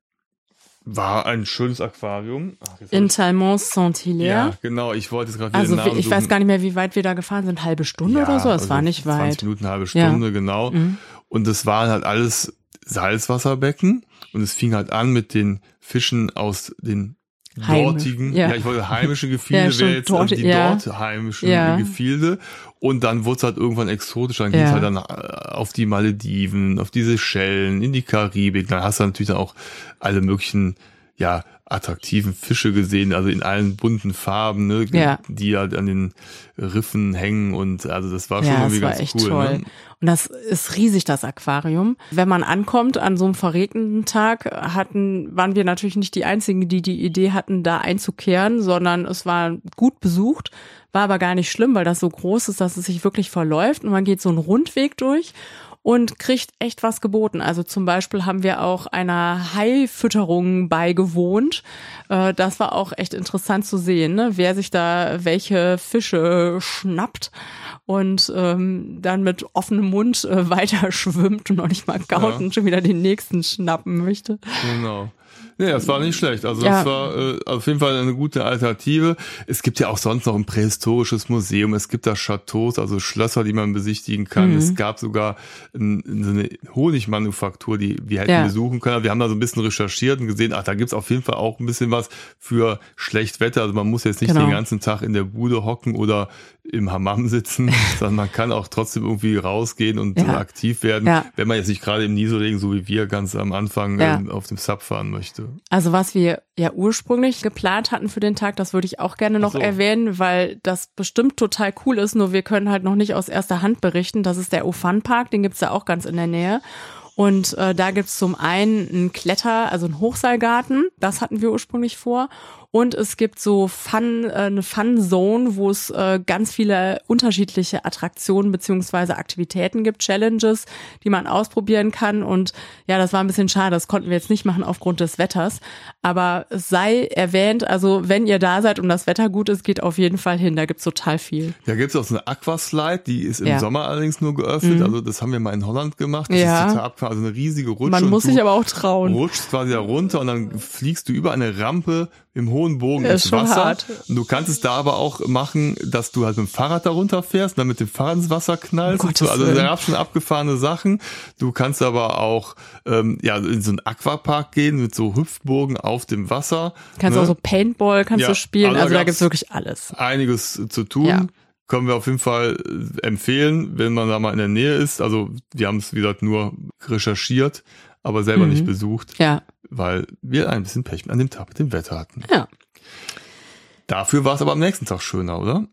war ein schönes Aquarium. Ach, in Talmont-Saint-Hilaire. Ja, genau. Ich wollte jetzt gerade Also den Namen ich suchen. weiß gar nicht mehr, wie weit wir da gefahren sind. Halbe Stunde ja, oder so? Es also war nicht weit. zwanzig Minuten, halbe Stunde, ja. genau. Mhm. Und es waren halt alles Salzwasserbecken. Und es fing halt an mit den Fischen aus den Heimisch, dortigen, ja. ja, ich wollte heimische Gefilde, ja, wäre jetzt dort, also die ja. dort heimischen ja. Gefilde. Und dann wurde es halt irgendwann exotischer. Dann ging es ja. halt dann auf die Malediven, auf diese Seychellen, in die Karibik. Dann hast du natürlich dann auch alle möglichen, ja, attraktiven Fische gesehen, also in allen bunten Farben, ne, ja. die halt an den Riffen hängen und also das war schon ja, irgendwie das war ganz echt cool. Toll. Ne? Und das ist riesig, das Aquarium. Wenn man ankommt an so einem verregneten Tag, hatten, waren wir natürlich nicht die Einzigen, die die Idee hatten, da einzukehren, sondern es war gut besucht, war aber gar nicht schlimm, weil das so groß ist, dass es sich wirklich verläuft und man geht so einen Rundweg durch und kriegt echt was geboten. Also zum Beispiel haben wir auch einer Haifütterung beigewohnt. Das war auch echt interessant zu sehen, ne? Wer sich da welche Fische schnappt und ähm, dann mit offenem Mund äh, weiter schwimmt und noch nicht mal kaut und ja. schon wieder den nächsten schnappen möchte. Genau. Nee, das war nicht schlecht. Also ja. das war äh, auf jeden Fall eine gute Alternative. Es gibt ja auch sonst noch ein prähistorisches Museum. Es gibt da Chateaus, also Schlösser, die man besichtigen kann. Mhm. Es gab sogar ein, so eine Honigmanufaktur, die wir hätten ja. besuchen können. Wir haben da so ein bisschen recherchiert und gesehen, ach, da gibt's auf jeden Fall auch ein bisschen was für schlecht Wetter. Also man muss jetzt nicht genau. den ganzen Tag in der Bude hocken oder im Hammam sitzen, sondern man kann auch trotzdem irgendwie rausgehen und ja. aktiv werden, ja. wenn man jetzt nicht gerade im Nieselregen, so wie wir ganz am Anfang ja. ähm, auf dem Sub fahren möchte. Also was wir ja ursprünglich geplant hatten für den Tag, das würde ich auch gerne noch so. erwähnen, weil das bestimmt total cool ist, nur wir können halt noch nicht aus erster Hand berichten. Das ist der Ofan-Park, den gibt's ja auch ganz in der Nähe. Und äh, da gibt's zum einen einen Kletter, also einen Hochseilgarten, das hatten wir ursprünglich vor. Und es gibt so Fun, äh, eine Fun-Zone, wo es äh, ganz viele unterschiedliche Attraktionen beziehungsweise Aktivitäten gibt, Challenges, die man ausprobieren kann. Und ja, das war ein bisschen schade, das konnten wir jetzt nicht machen aufgrund des Wetters. Aber es sei erwähnt, also wenn ihr da seid und das Wetter gut ist, geht auf jeden Fall hin, da gibt's total viel. Da gibt's auch so eine Aquaslide, die ist im ja. Sommer allerdings nur geöffnet. Mhm. Also das haben wir mal in Holland gemacht. Das ja. ist total abgefahren, also eine riesige Rutsche. Man muss sich aber auch trauen. Du rutschst quasi da runter und dann fliegst du über eine Rampe im hohen Bogen ins Wasser. Hart. Und du kannst es da aber auch machen, dass du halt mit dem Fahrrad da runterfährst und dann mit dem Fahrrad ins Wasser knallst. Um und so. Also da gab es schon abgefahrene Sachen. Du kannst aber auch ähm, ja in so einen Aquapark gehen mit so Hüpfburgen auf dem Wasser. Kannst ne? auch so Paintball kannst ja, du spielen. Also, also da, da gibt's wirklich alles. Einiges zu tun. Ja. Können wir auf jeden Fall empfehlen, wenn man da mal in der Nähe ist. Also wir haben es, wie gesagt, nur recherchiert, aber selber mhm. nicht besucht. Ja. Weil wir ein bisschen Pech an dem Tag mit dem Wetter hatten. Ja. Dafür war es aber am nächsten Tag schöner, oder?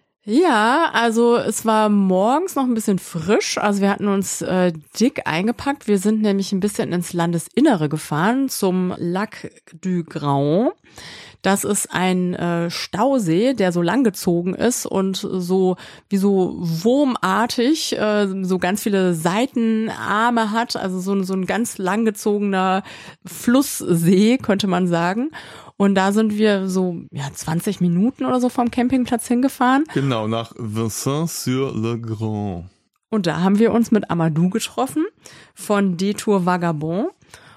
Ja, also es war morgens noch ein bisschen frisch, also wir hatten uns äh, dick eingepackt. Wir sind nämlich ein bisschen ins Landesinnere gefahren, zum Lac du Graon. Das ist ein äh, Stausee, der so langgezogen ist und so wie so wurmartig äh, so ganz viele Seitenarme hat, also so, so ein ganz langgezogener Flusssee, könnte man sagen. Und da sind wir so ja zwanzig Minuten oder so vom Campingplatz hingefahren. Genau, nach Vincent-sur-le-Grand. Und da haben wir uns mit Amadou getroffen von Détour Vagabond.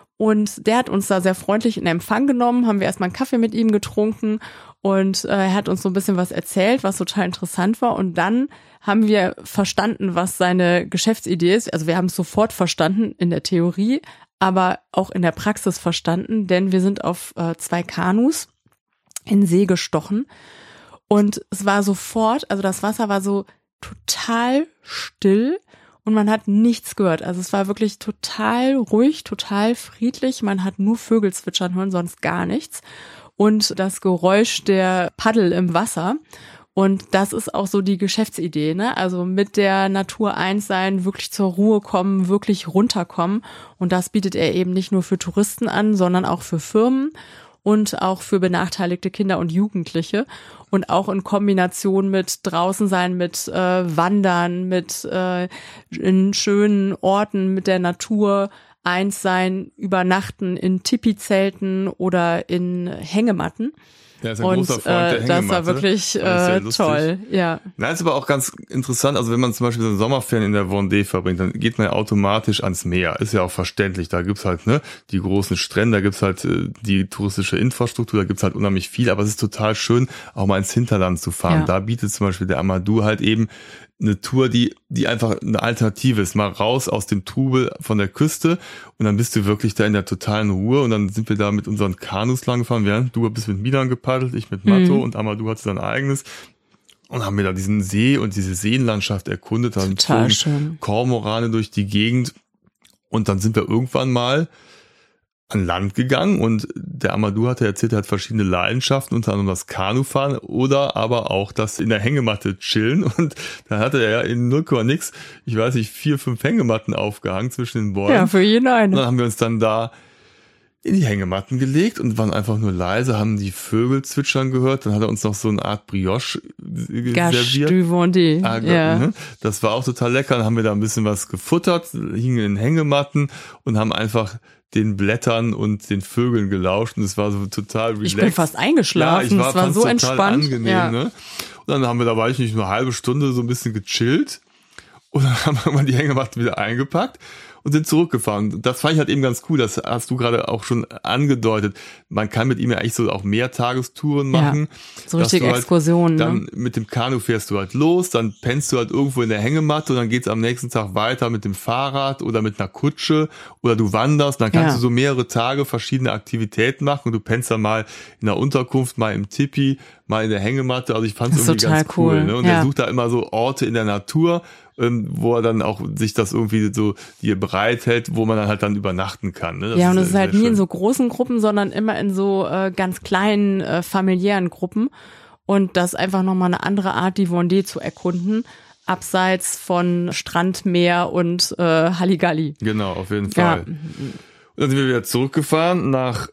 Und der hat uns da sehr freundlich in Empfang genommen, haben wir erstmal einen Kaffee mit ihm getrunken und äh, er hat uns so ein bisschen was erzählt, was total interessant war. Und dann haben wir verstanden, was seine Geschäftsidee ist. Also wir haben es sofort verstanden in der Theorie, aber auch in der Praxis verstanden, denn wir sind auf äh, zwei Kanus in See gestochen und es war sofort, also das Wasser war so total still und man hat nichts gehört. Also es war wirklich total ruhig, total friedlich. Man hat nur Vögel zwitschern hören, sonst gar nichts. Und das Geräusch der Paddel im Wasser. Und das ist auch so die Geschäftsidee, ne? Also mit der Natur eins sein, wirklich zur Ruhe kommen, wirklich runterkommen. Und das bietet er eben nicht nur für Touristen an, sondern auch für Firmen und auch für benachteiligte Kinder und Jugendliche. Und auch in Kombination mit draußen sein, mit äh, Wandern, mit äh, in schönen Orten, mit der Natur eins sein, übernachten in Tipi-Zelten oder in Hängematten. Ja, ist ein und großer Freund der äh, das war Hängematte. wirklich äh, toll, ja. Na, ist aber auch ganz interessant, also wenn man zum Beispiel so eine Sommerferien in der Vendée verbringt, dann geht man ja automatisch ans Meer, ist ja auch verständlich, da gibt's halt ne die großen Strände, da gibt's halt äh, die touristische Infrastruktur, da gibt's halt unheimlich viel, aber es ist total schön, auch mal ins Hinterland zu fahren. Ja. Da bietet zum Beispiel der Amadou halt eben eine Tour, die die einfach eine Alternative ist, mal raus aus dem Trubel von der Küste und dann bist du wirklich da in der totalen Ruhe und dann sind wir da mit unseren Kanus lang gefahren, ja, du bist mit Milan gepaddelt, ich mit Matto mhm. und Amadou hatte sein eigenes und haben wir da diesen See und diese Seenlandschaft erkundet, dann total schön. Kormorane durch die Gegend und dann sind wir irgendwann mal an Land gegangen und der Amadou hatte erzählt, er hat verschiedene Leidenschaften, unter anderem das Kanufahren oder aber auch das in der Hängematte chillen und da hatte er ja in null Komma nix, ich weiß nicht, vier, fünf Hängematten aufgehangen zwischen den Bäumen. Ja, für jeden einen. Und dann haben wir uns dann da in die Hängematten gelegt und waren einfach nur leise, haben die Vögel zwitschern gehört, dann hat er uns noch so eine Art Brioche serviert. Du Vendée. Ah, ja. Das war auch total lecker, dann haben wir da ein bisschen was gefuttert, hingen in Hängematten und haben einfach den Blättern und den Vögeln gelauscht und es war so total relaxed. Ich bin fast eingeschlafen, ja, ich war, es war so total entspannt. Angenehm, ja. ne? Und dann haben wir da, war ich nicht, eine halbe Stunde so ein bisschen gechillt und dann haben wir mal die Hängematte wieder eingepackt und sind zurückgefahren. Das fand ich halt eben ganz cool, das hast du gerade auch schon angedeutet. Man kann mit ihm ja eigentlich so auch mehr Tagestouren machen. Ja, so richtige halt Exkursionen. Dann ne? mit dem Kanu fährst du halt los, dann pennst du halt irgendwo in der Hängematte und dann geht's am nächsten Tag weiter mit dem Fahrrad oder mit einer Kutsche oder du wanderst. Dann kannst ja. du so mehrere Tage verschiedene Aktivitäten machen und du pennst dann mal in der Unterkunft, mal im Tipi, mal in der Hängematte. Also ich fand's irgendwie ganz cool. cool. Ne? Und ja. er sucht da immer so Orte in der Natur, wo er dann auch sich das irgendwie so dir bereithält, wo man dann halt dann übernachten kann. Ne? Ja, und es ist halt nie schön. In so großen Gruppen, sondern immer in so äh, ganz kleinen äh, familiären Gruppen. Und das ist einfach nochmal eine andere Art, die Vendée zu erkunden, abseits von Strand, Meer und äh, Halligalli. Genau, auf jeden Fall. Ja. Und dann sind wir wieder zurückgefahren nach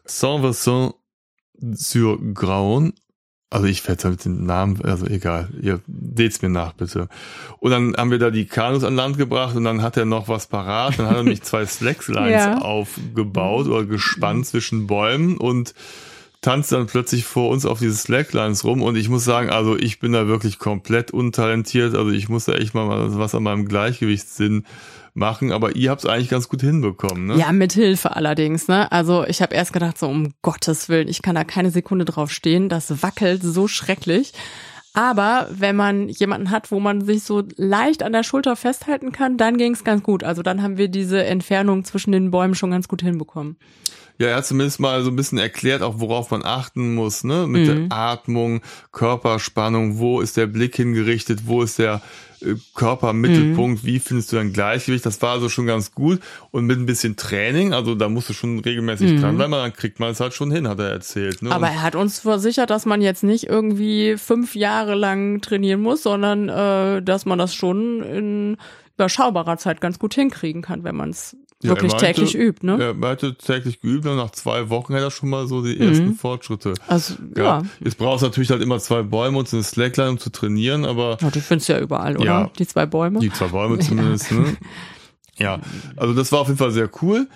Saint-Vincent-sur-Graon. Also ich werde mit den Namen, also egal, ihr seht's mir nach, bitte. Und dann haben wir da die Kanus an Land gebracht und dann hat er noch was parat. Dann hat er nämlich zwei Slacklines ja. aufgebaut oder gespannt zwischen Bäumen und tanzt dann plötzlich vor uns auf diese Slacklines rum. Und ich muss sagen, also ich bin da wirklich komplett untalentiert. Also ich muss da echt mal was an meinem Gleichgewichtssinn machen, aber ihr habt es eigentlich ganz gut hinbekommen, ne? Ja, mit Hilfe allerdings, ne? Also ich habe erst gedacht, so um Gottes Willen, ich kann da keine Sekunde drauf stehen, das wackelt so schrecklich. Aber wenn man jemanden hat, wo man sich so leicht an der Schulter festhalten kann, dann ging es ganz gut. Also dann haben wir diese Entfernung zwischen den Bäumen schon ganz gut hinbekommen. Ja, er hat zumindest mal so ein bisschen erklärt, auch worauf man achten muss, ne? Mit mhm. der Atmung, Körperspannung, wo ist der Blick hingerichtet, wo ist der äh, Körpermittelpunkt, mhm. wie findest du dein Gleichgewicht? Das war also schon ganz gut. Und mit ein bisschen Training, also da musst du schon regelmäßig mhm. dranbleiben, dann kriegt man es halt schon hin, hat er erzählt. Ne? Aber er hat uns versichert, dass man jetzt nicht irgendwie fünf Jahre lang trainieren muss, sondern äh, dass man das schon in überschaubarer Zeit ganz gut hinkriegen kann, wenn man es ja, wirklich meinte, täglich übt, ne? Er meinte täglich geübt und nach zwei Wochen hat er schon mal so die ersten mhm. Fortschritte. Also, ja. ja. Jetzt brauchst du natürlich halt immer zwei Bäume und so eine Slackline, um zu trainieren, aber... Ja, die findest du ja überall, oder? Ja, die zwei Bäume? Die zwei Bäume zumindest, ja. ne? Ja, also das war auf jeden Fall sehr cool.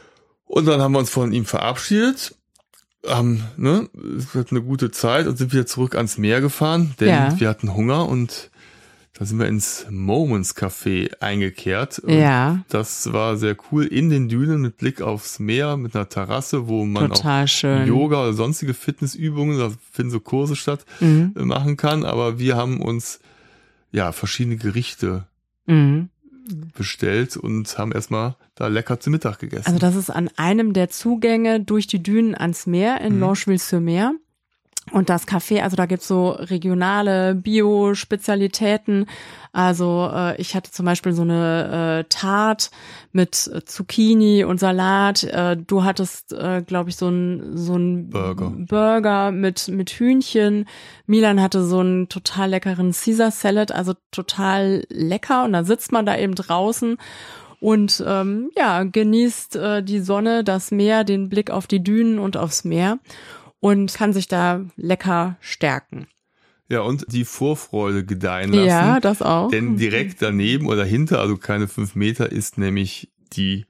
Und dann haben wir uns von ihm verabschiedet, haben, ne, es hat eine gute Zeit und sind wieder zurück ans Meer gefahren, denn ja. wir hatten Hunger und da sind wir ins Moments Café eingekehrt. Und ja. das war sehr cool. In den Dünen mit Blick aufs Meer, mit einer Terrasse, wo man Total auch schön. Yoga oder sonstige Fitnessübungen, da finden so Kurse statt, mhm. machen kann. Aber wir haben uns, ja, verschiedene Gerichte mhm. bestellt und haben erstmal da lecker zu Mittag gegessen. Also das ist an einem der Zugänge durch die Dünen ans Meer in mhm. Longeville-sur-Mer. Und das Café, also da gibt's so regionale Bio-Spezialitäten. Also äh, ich hatte zum Beispiel so eine äh, Tart mit äh, Zucchini und Salat. Äh, du hattest, äh, glaube ich, so ein so ein Burger, Burger mit mit Hühnchen. Milan hatte so einen total leckeren Caesar Salad, also total lecker. Und dann sitzt man da eben draußen und ähm, ja genießt äh, die Sonne, das Meer, den Blick auf die Dünen und aufs Meer. Und kann sich da lecker stärken. Ja, und die Vorfreude gedeihen lassen. Ja, das auch. Denn direkt daneben oder hinter, also keine fünf Meter, ist nämlich die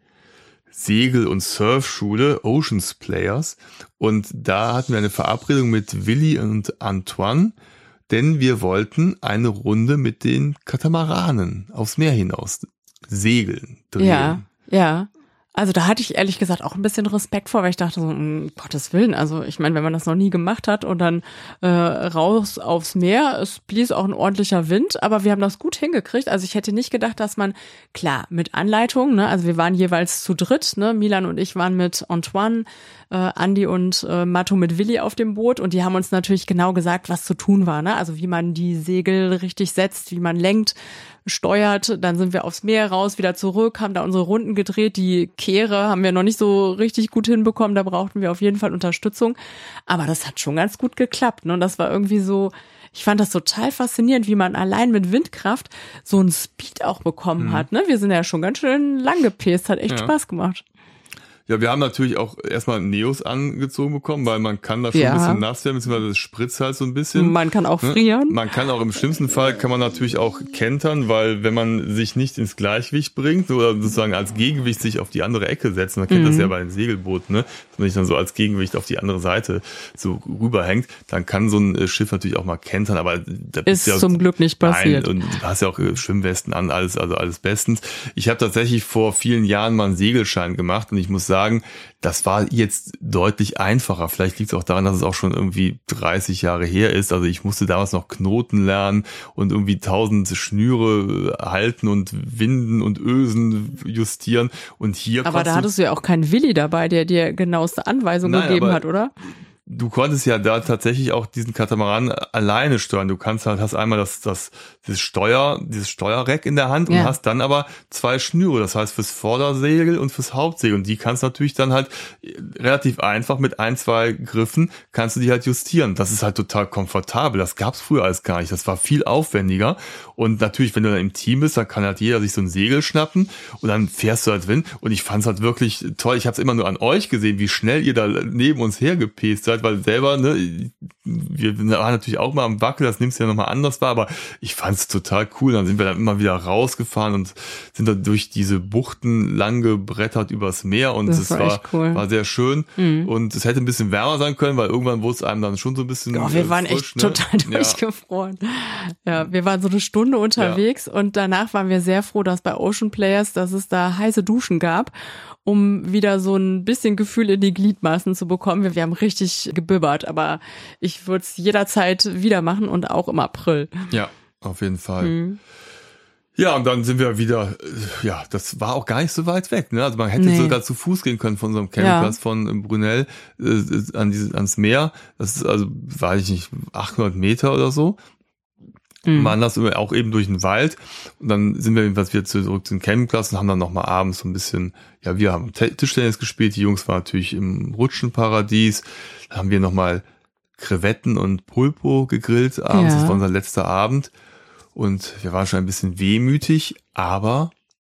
Segel- und Surfschule Oceans Players. Und da hatten wir eine Verabredung mit Willi und Antoine, denn wir wollten eine Runde mit den Katamaranen aufs Meer hinaus segeln, drehen. Ja, ja. Also da hatte ich ehrlich gesagt auch ein bisschen Respekt vor, weil ich dachte so, um Gottes Willen, also ich meine, wenn man das noch nie gemacht hat und dann äh, raus aufs Meer, es blies auch ein ordentlicher Wind, aber wir haben das gut hingekriegt. Also ich hätte nicht gedacht, dass man, klar, mit Anleitung, ne, also wir waren jeweils zu dritt, ne, Milan und ich waren mit Antoine, äh, Andi und äh, Matto mit Willi auf dem Boot und die haben uns natürlich genau gesagt, was zu tun war, ne, also wie man die Segel richtig setzt, wie man lenkt, steuert, dann sind wir aufs Meer raus, wieder zurück, haben da unsere Runden gedreht, die Kehre haben wir noch nicht so richtig gut hinbekommen, da brauchten wir auf jeden Fall Unterstützung, aber das hat schon ganz gut geklappt, ne? Und das war irgendwie so, ich fand das total faszinierend, wie man allein mit Windkraft so einen Speed auch bekommen mhm. hat, ne? Wir sind ja schon ganz schön lang gepest, hat echt ja. Spaß gemacht. Ja, wir haben natürlich auch erstmal Neos angezogen bekommen, weil man kann da schon ja. ein bisschen nass werden, beziehungsweise es spritzt halt so ein bisschen. Man kann auch frieren. Man kann auch im schlimmsten Fall, kann man natürlich auch kentern, weil wenn man sich nicht ins Gleichgewicht bringt oder sozusagen als Gegengewicht sich auf die andere Ecke setzt, man kennt mhm. das ja bei den Segelbooten, ne, dass man sich dann so als Gegengewicht auf die andere Seite so rüberhängt, dann kann so ein Schiff natürlich auch mal kentern, aber da ist ja zum Glück nicht passiert. Nein, und du hast ja auch Schwimmwesten an, alles, also alles bestens. Ich habe tatsächlich vor vielen Jahren mal einen Segelschein gemacht und ich muss sagen, sagen, das war jetzt deutlich einfacher. Vielleicht liegt es auch daran, dass es auch schon irgendwie dreißig Jahre her ist. Also ich musste damals noch Knoten lernen und irgendwie tausend Schnüre halten und Winden und Ösen justieren. Und hier aber da hattest du ja auch keinen Willi dabei, der dir genaueste Anweisungen Nein, gegeben hat, oder? Du konntest ja da tatsächlich auch diesen Katamaran alleine steuern. Du kannst halt, hast einmal das, das, dieses Steuer, dieses Steuerreck in der Hand ja. und hast dann aber zwei Schnüre. Das heißt fürs Vordersegel und fürs Hauptsegel. Und die kannst du natürlich dann halt relativ einfach mit ein, zwei Griffen kannst du die halt justieren. Das ist halt total komfortabel. Das gab's früher alles gar nicht. Das war viel aufwendiger. Und natürlich, wenn du dann im Team bist, dann kann halt jeder sich so ein Segel schnappen und dann fährst du halt hin. Und ich fand's halt wirklich toll. Ich habe es immer nur an euch gesehen, wie schnell ihr da neben uns hergepest seid, weil selber, ne, wir waren natürlich auch mal am Wackel, das nimmst du ja nochmal anders wahr, aber ich fand's total cool. Dann sind wir dann immer wieder rausgefahren und sind dann durch diese Buchten lang gebrettert übers Meer und es war, war, cool. war sehr schön. Mhm. Und es hätte ein bisschen wärmer sein können, weil irgendwann wurde es einem dann schon so ein bisschen oh, wir waren frisch, echt ne? total durchgefroren. Ja. ja, wir waren so eine Stunde unterwegs ja. und danach waren wir sehr froh, dass bei Ocean Players, dass es da heiße Duschen gab, um wieder so ein bisschen Gefühl in die Gliedmaßen zu bekommen. Wir, wir haben richtig gebibbert, aber ich würde es jederzeit wieder machen und auch im April. Ja, auf jeden Fall. Mhm. Ja, und dann sind wir wieder, ja, das war auch gar nicht so weit weg, ne? Also man hätte nee. sogar zu Fuß gehen können von unserem Campingplatz ja. von Brunel äh, an dieses, ans Meer. Das ist also, weiß ich nicht, achthundert Meter oder so. Mhm. Waren das auch eben durch den Wald. Und dann sind wir jedenfalls wieder zurück zum Campingplatz und haben dann nochmal abends so ein bisschen, ja, wir haben Tischtennis gespielt. Die Jungs waren natürlich im Rutschenparadies. Dann haben wir nochmal Krevetten und Pulpo gegrillt abends. Ja. Das war unser letzter Abend. Und wir waren schon ein bisschen wehmütig, aber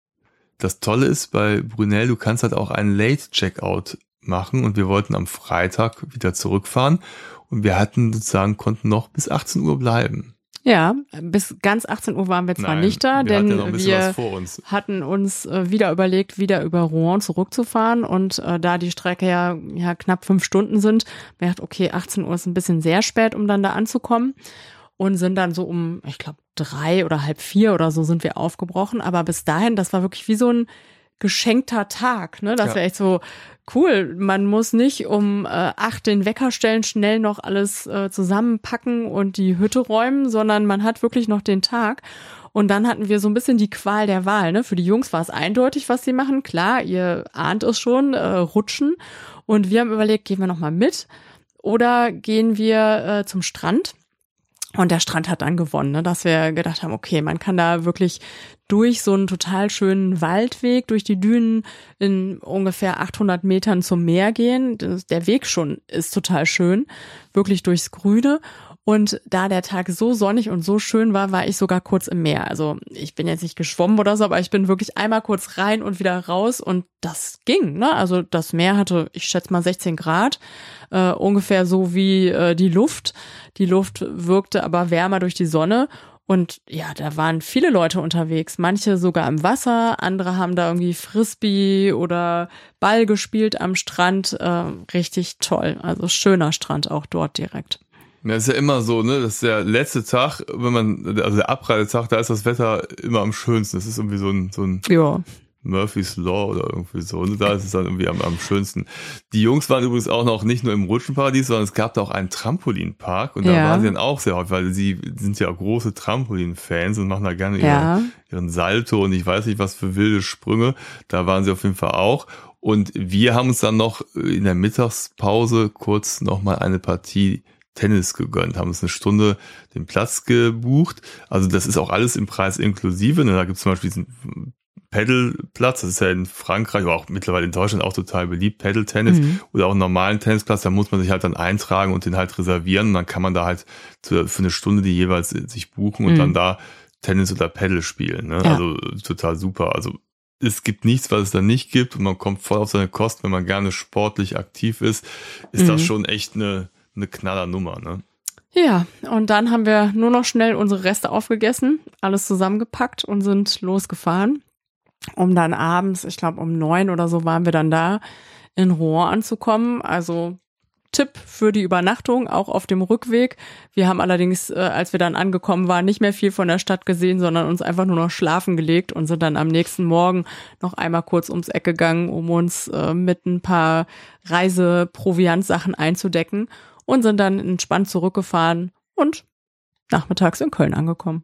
das Tolle ist bei Brunel, du kannst halt auch einen Late-Checkout machen und wir wollten am Freitag wieder zurückfahren und wir hatten sozusagen, konnten noch bis achtzehn Uhr bleiben. Ja, bis ganz achtzehn Uhr waren wir zwar Nein, nicht da, wir denn hatten ja wir was vor uns. hatten uns äh, wieder überlegt, wieder über Rouen zurückzufahren und äh, da die Strecke ja, ja knapp fünf Stunden sind, wir dachten, okay, achtzehn Uhr ist ein bisschen sehr spät, um dann da anzukommen. Und sind dann so um, ich glaube, drei oder halb vier oder so sind wir aufgebrochen. Aber bis dahin, das war wirklich wie so ein geschenkter Tag, ne? Das ja. wäre echt so cool. Man muss nicht um äh, acht den Wecker stellen, schnell noch alles äh, zusammenpacken und die Hütte räumen, sondern man hat wirklich noch den Tag. Und dann hatten wir so ein bisschen die Qual der Wahl, ne? Für die Jungs war es eindeutig, was sie machen. Klar, ihr ahnt es schon, äh, rutschen. Und wir haben überlegt, gehen wir noch mal mit oder gehen wir äh, zum Strand? Und der Strand hat dann gewonnen, ne, dass wir gedacht haben, okay, man kann da wirklich durch so einen total schönen Waldweg, durch die Dünen in ungefähr achthundert Metern zum Meer gehen. Der Weg schon ist total schön, wirklich durchs Grüne. Und da der Tag so sonnig und so schön war, war ich sogar kurz im Meer. Also ich bin jetzt nicht geschwommen oder so, aber ich bin wirklich einmal kurz rein und wieder raus und das ging, ne? Also das Meer hatte, ich schätze mal sechzehn Grad, äh, ungefähr so wie äh, die Luft. Die Luft wirkte aber wärmer durch die Sonne. Und ja, da waren viele Leute unterwegs, manche sogar im Wasser, andere haben da irgendwie Frisbee oder Ball gespielt am Strand. Äh, richtig toll, also schöner Strand auch dort direkt. Ja, ist ja immer so, ne, das ist der letzte Tag, wenn man, also der Abreisetag, da ist das Wetter immer am schönsten. Das ist irgendwie so ein, so ein ja. Murphy's Law oder irgendwie so. Und da ist es dann irgendwie am, am schönsten. Die Jungs waren übrigens auch noch nicht nur im Rutschenparadies, sondern es gab da auch einen Trampolinpark und da ja. waren sie dann auch sehr häufig, weil sie sind ja große Trampolin-Fans und machen da gerne ja. ihren, ihren Salto und ich weiß nicht was für wilde Sprünge. Da waren sie auf jeden Fall auch. Und wir haben uns dann noch in der Mittagspause kurz nochmal eine Partie Tennis gegönnt, haben uns eine Stunde den Platz gebucht. Also das ist auch alles im Preis inklusive. Da gibt es zum Beispiel diesen Paddleplatz, das ist ja in Frankreich, aber auch mittlerweile in Deutschland auch total beliebt, Paddle-Tennis mhm. oder auch einen normalen Tennisplatz, da muss man sich halt dann eintragen und den halt reservieren und dann kann man da halt für eine Stunde die jeweils sich buchen und mhm. dann da Tennis oder Paddle spielen. Ne? Ja. Also total super. Also es gibt nichts, was es da nicht gibt und man kommt voll auf seine Kosten, wenn man gerne sportlich aktiv ist, ist mhm. das schon echt eine eine knaller Nummer, ne? Ja, und dann haben wir nur noch schnell unsere Reste aufgegessen, alles zusammengepackt und sind losgefahren, um dann abends, ich glaube um neun oder so waren wir dann da, in Rouen anzukommen. Also Tipp für die Übernachtung, auch auf dem Rückweg. Wir haben allerdings, äh, als wir dann angekommen waren, nicht mehr viel von der Stadt gesehen, sondern uns einfach nur noch schlafen gelegt und sind dann am nächsten Morgen noch einmal kurz ums Eck gegangen, um uns äh, mit ein paar Reiseproviantsachen einzudecken. Und sind dann entspannt zurückgefahren und nachmittags in Köln angekommen.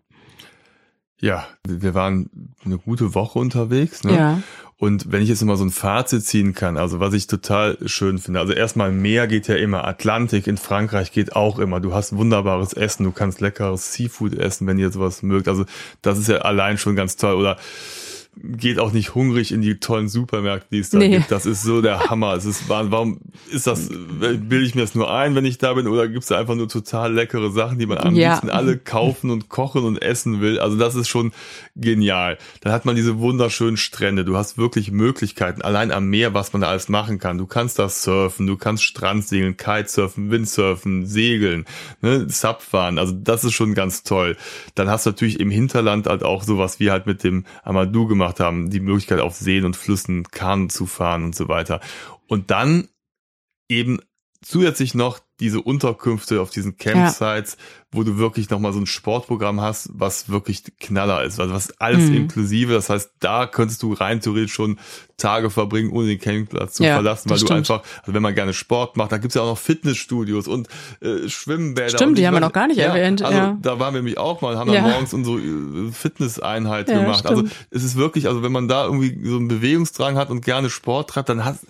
Ja, wir waren eine gute Woche unterwegs. Ne? Ja. Und wenn ich jetzt immer so ein Fazit ziehen kann, also was ich total schön finde, also erstmal Meer geht ja immer, Atlantik in Frankreich geht auch immer, du hast wunderbares Essen, du kannst leckeres Seafood essen, wenn ihr sowas mögt, also das ist ja allein schon ganz toll. Oder geht auch nicht hungrig in die tollen Supermärkte, die es da nee. gibt. Das ist so der Hammer. Es ist, warum ist das, bilde ich mir das nur ein, wenn ich da bin, oder gibt es da einfach nur total leckere Sachen, die man am ja. liebsten alle kaufen und kochen und essen will? Also das ist schon genial. Dann hat man diese wunderschönen Strände. Du hast wirklich Möglichkeiten, allein am Meer, was man da alles machen kann. Du kannst da surfen, du kannst Strandsegeln, Kitesurfen, Windsurfen, segeln, ne, Subfahren. Also das ist schon ganz toll. Dann hast du natürlich im Hinterland halt auch sowas wie halt mit dem Amadou gemacht haben, die Möglichkeit auf Seen und Flüssen Kanu zu fahren und so weiter. Und dann eben zusätzlich noch diese Unterkünfte auf diesen Campsites, ja. wo du wirklich nochmal so ein Sportprogramm hast, was wirklich Knaller ist. Also was alles mhm. inklusive. Das heißt, da könntest du rein theoretisch schon Tage verbringen, ohne den Campingplatz zu ja, verlassen, weil du stimmt. einfach, also wenn man gerne Sport macht, da gibt's ja auch noch Fitnessstudios und äh, Schwimmbäder. Stimmt, und die haben wir noch gar nicht ja, erwähnt. Also ja. da waren wir nämlich auch mal, haben dann ja. morgens unsere Fitnesseinheit ja, gemacht. Stimmt. Also es ist wirklich, also wenn man da irgendwie so einen Bewegungsdrang hat und gerne Sport treibt, dann hat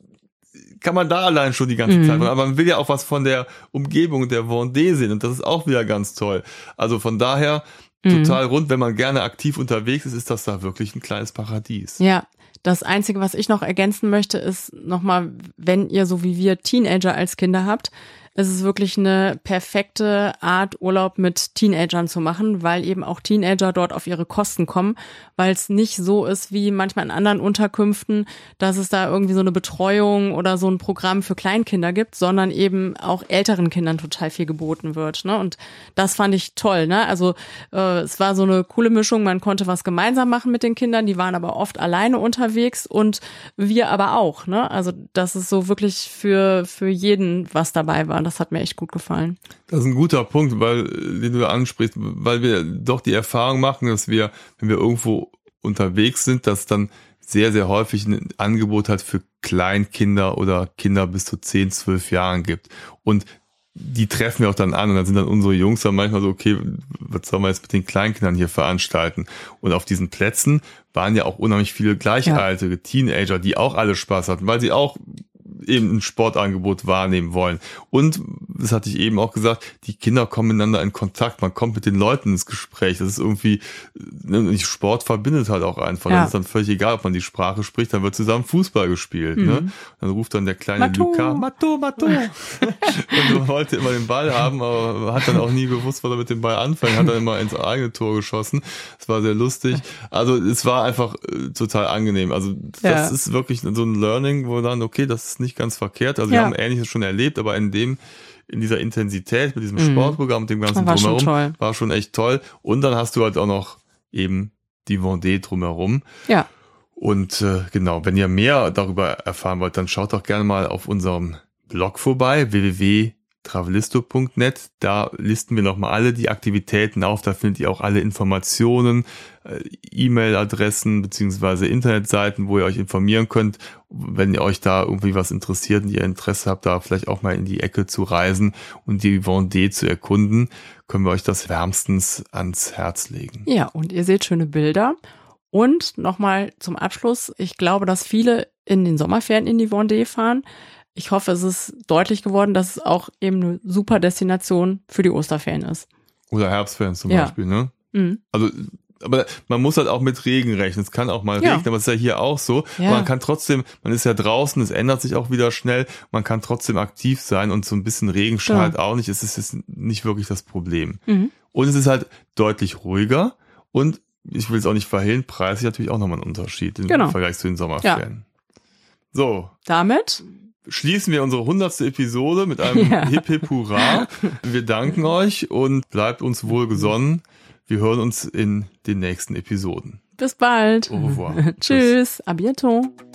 kann man da allein schon die ganze mhm. Zeit machen. Aber man will ja auch was von der Umgebung der Vendée sehen und das ist auch wieder ganz toll. Also von daher mhm. total rund, wenn man gerne aktiv unterwegs ist, ist das da wirklich ein kleines Paradies. Ja, das Einzige, was ich noch ergänzen möchte, ist nochmal, wenn ihr so wie wir Teenager als Kinder habt, es ist wirklich eine perfekte Art, Urlaub mit Teenagern zu machen, weil eben auch Teenager dort auf ihre Kosten kommen, weil es nicht so ist wie manchmal in anderen Unterkünften, dass es da irgendwie so eine Betreuung oder so ein Programm für Kleinkinder gibt, sondern eben auch älteren Kindern total viel geboten wird. Ne? Und das fand ich toll. Ne? Also äh, es war so eine coole Mischung, man konnte was gemeinsam machen mit den Kindern, die waren aber oft alleine unterwegs und wir aber auch. Ne? Also das ist so wirklich für für jeden was dabei war. Das hat mir echt gut gefallen. Das ist ein guter Punkt, weil, den du da ansprichst, weil wir doch die Erfahrung machen, dass wir, wenn wir irgendwo unterwegs sind, dass dann sehr, sehr häufig ein Angebot halt für Kleinkinder oder Kinder bis zu zehn, zwölf Jahren gibt. Und die treffen wir auch dann an und dann sind dann unsere Jungs dann manchmal so, okay, was sollen wir jetzt mit den Kleinkindern hier veranstalten? Und auf diesen Plätzen waren ja auch unheimlich viele Gleichaltrige, ja. Teenager, die auch alle Spaß hatten, weil sie auch eben ein Sportangebot wahrnehmen wollen. Und, das hatte ich eben auch gesagt, die Kinder kommen miteinander in Kontakt, man kommt mit den Leuten ins Gespräch. Das ist irgendwie, ne, Sport verbindet halt auch einfach. Ja. Dann ist dann völlig egal, ob man die Sprache spricht, dann wird zusammen Fußball gespielt. Mhm. Ne? Dann ruft dann der kleine Mato. Luca, Mato, Mato. Und wollte immer den Ball haben, aber hat dann auch nie gewusst, was er mit dem Ball anfängt, hat dann immer ins eigene Tor geschossen. Das war sehr lustig. Also es war einfach äh, total angenehm. Also das ja. ist wirklich so ein Learning, wo dann, okay, das ist nicht ganz verkehrt. Also ja. wir haben Ähnliches schon erlebt, aber in dem, in dieser Intensität, mit diesem mhm. Sportprogramm, mit dem ganzen war Drumherum, schon war schon echt toll. Und dann hast du halt auch noch eben die Vendée drumherum. Ja. Und äh, genau, wenn ihr mehr darüber erfahren wollt, dann schaut doch gerne mal auf unserem Blog vorbei, w w w punkt travelisto punkt net. Da listen wir nochmal alle die Aktivitäten auf. Da findet ihr auch alle Informationen, äh, E-Mail-Adressen beziehungsweise Internetseiten, wo ihr euch informieren könnt, wenn ihr euch da irgendwie was interessiert und ihr Interesse habt, da vielleicht auch mal in die Ecke zu reisen und die Vendée zu erkunden, können wir euch das wärmstens ans Herz legen. Ja, und ihr seht schöne Bilder. Und nochmal zum Abschluss, ich glaube, dass viele in den Sommerferien in die Vendée fahren. Ich hoffe, es ist deutlich geworden, dass es auch eben eine super Destination für die Osterferien ist. Oder Herbstferien zum ja. Beispiel, ne? Mhm. Also, aber man muss halt auch mit Regen rechnen. Es kann auch mal ja. regnen, aber es ist ja hier auch so. Ja. Man kann trotzdem, man ist ja draußen, es ändert sich auch wieder schnell. Man kann trotzdem aktiv sein und so ein bisschen Regen schadet ja. auch nicht. Es ist, es ist nicht wirklich das Problem. Mhm. Und es ist halt deutlich ruhiger und ich will es auch nicht verhehlen, preislich natürlich auch nochmal ein Unterschied im genau. Vergleich zu den Sommerferien. Ja. So. Damit schließen wir unsere hundertste Episode mit einem ja. Hip Hip Hurra. Wir danken euch und bleibt uns wohlgesonnen. Wir hören uns in den nächsten Episoden. Bis bald. Au revoir. Tschüss. À bientôt.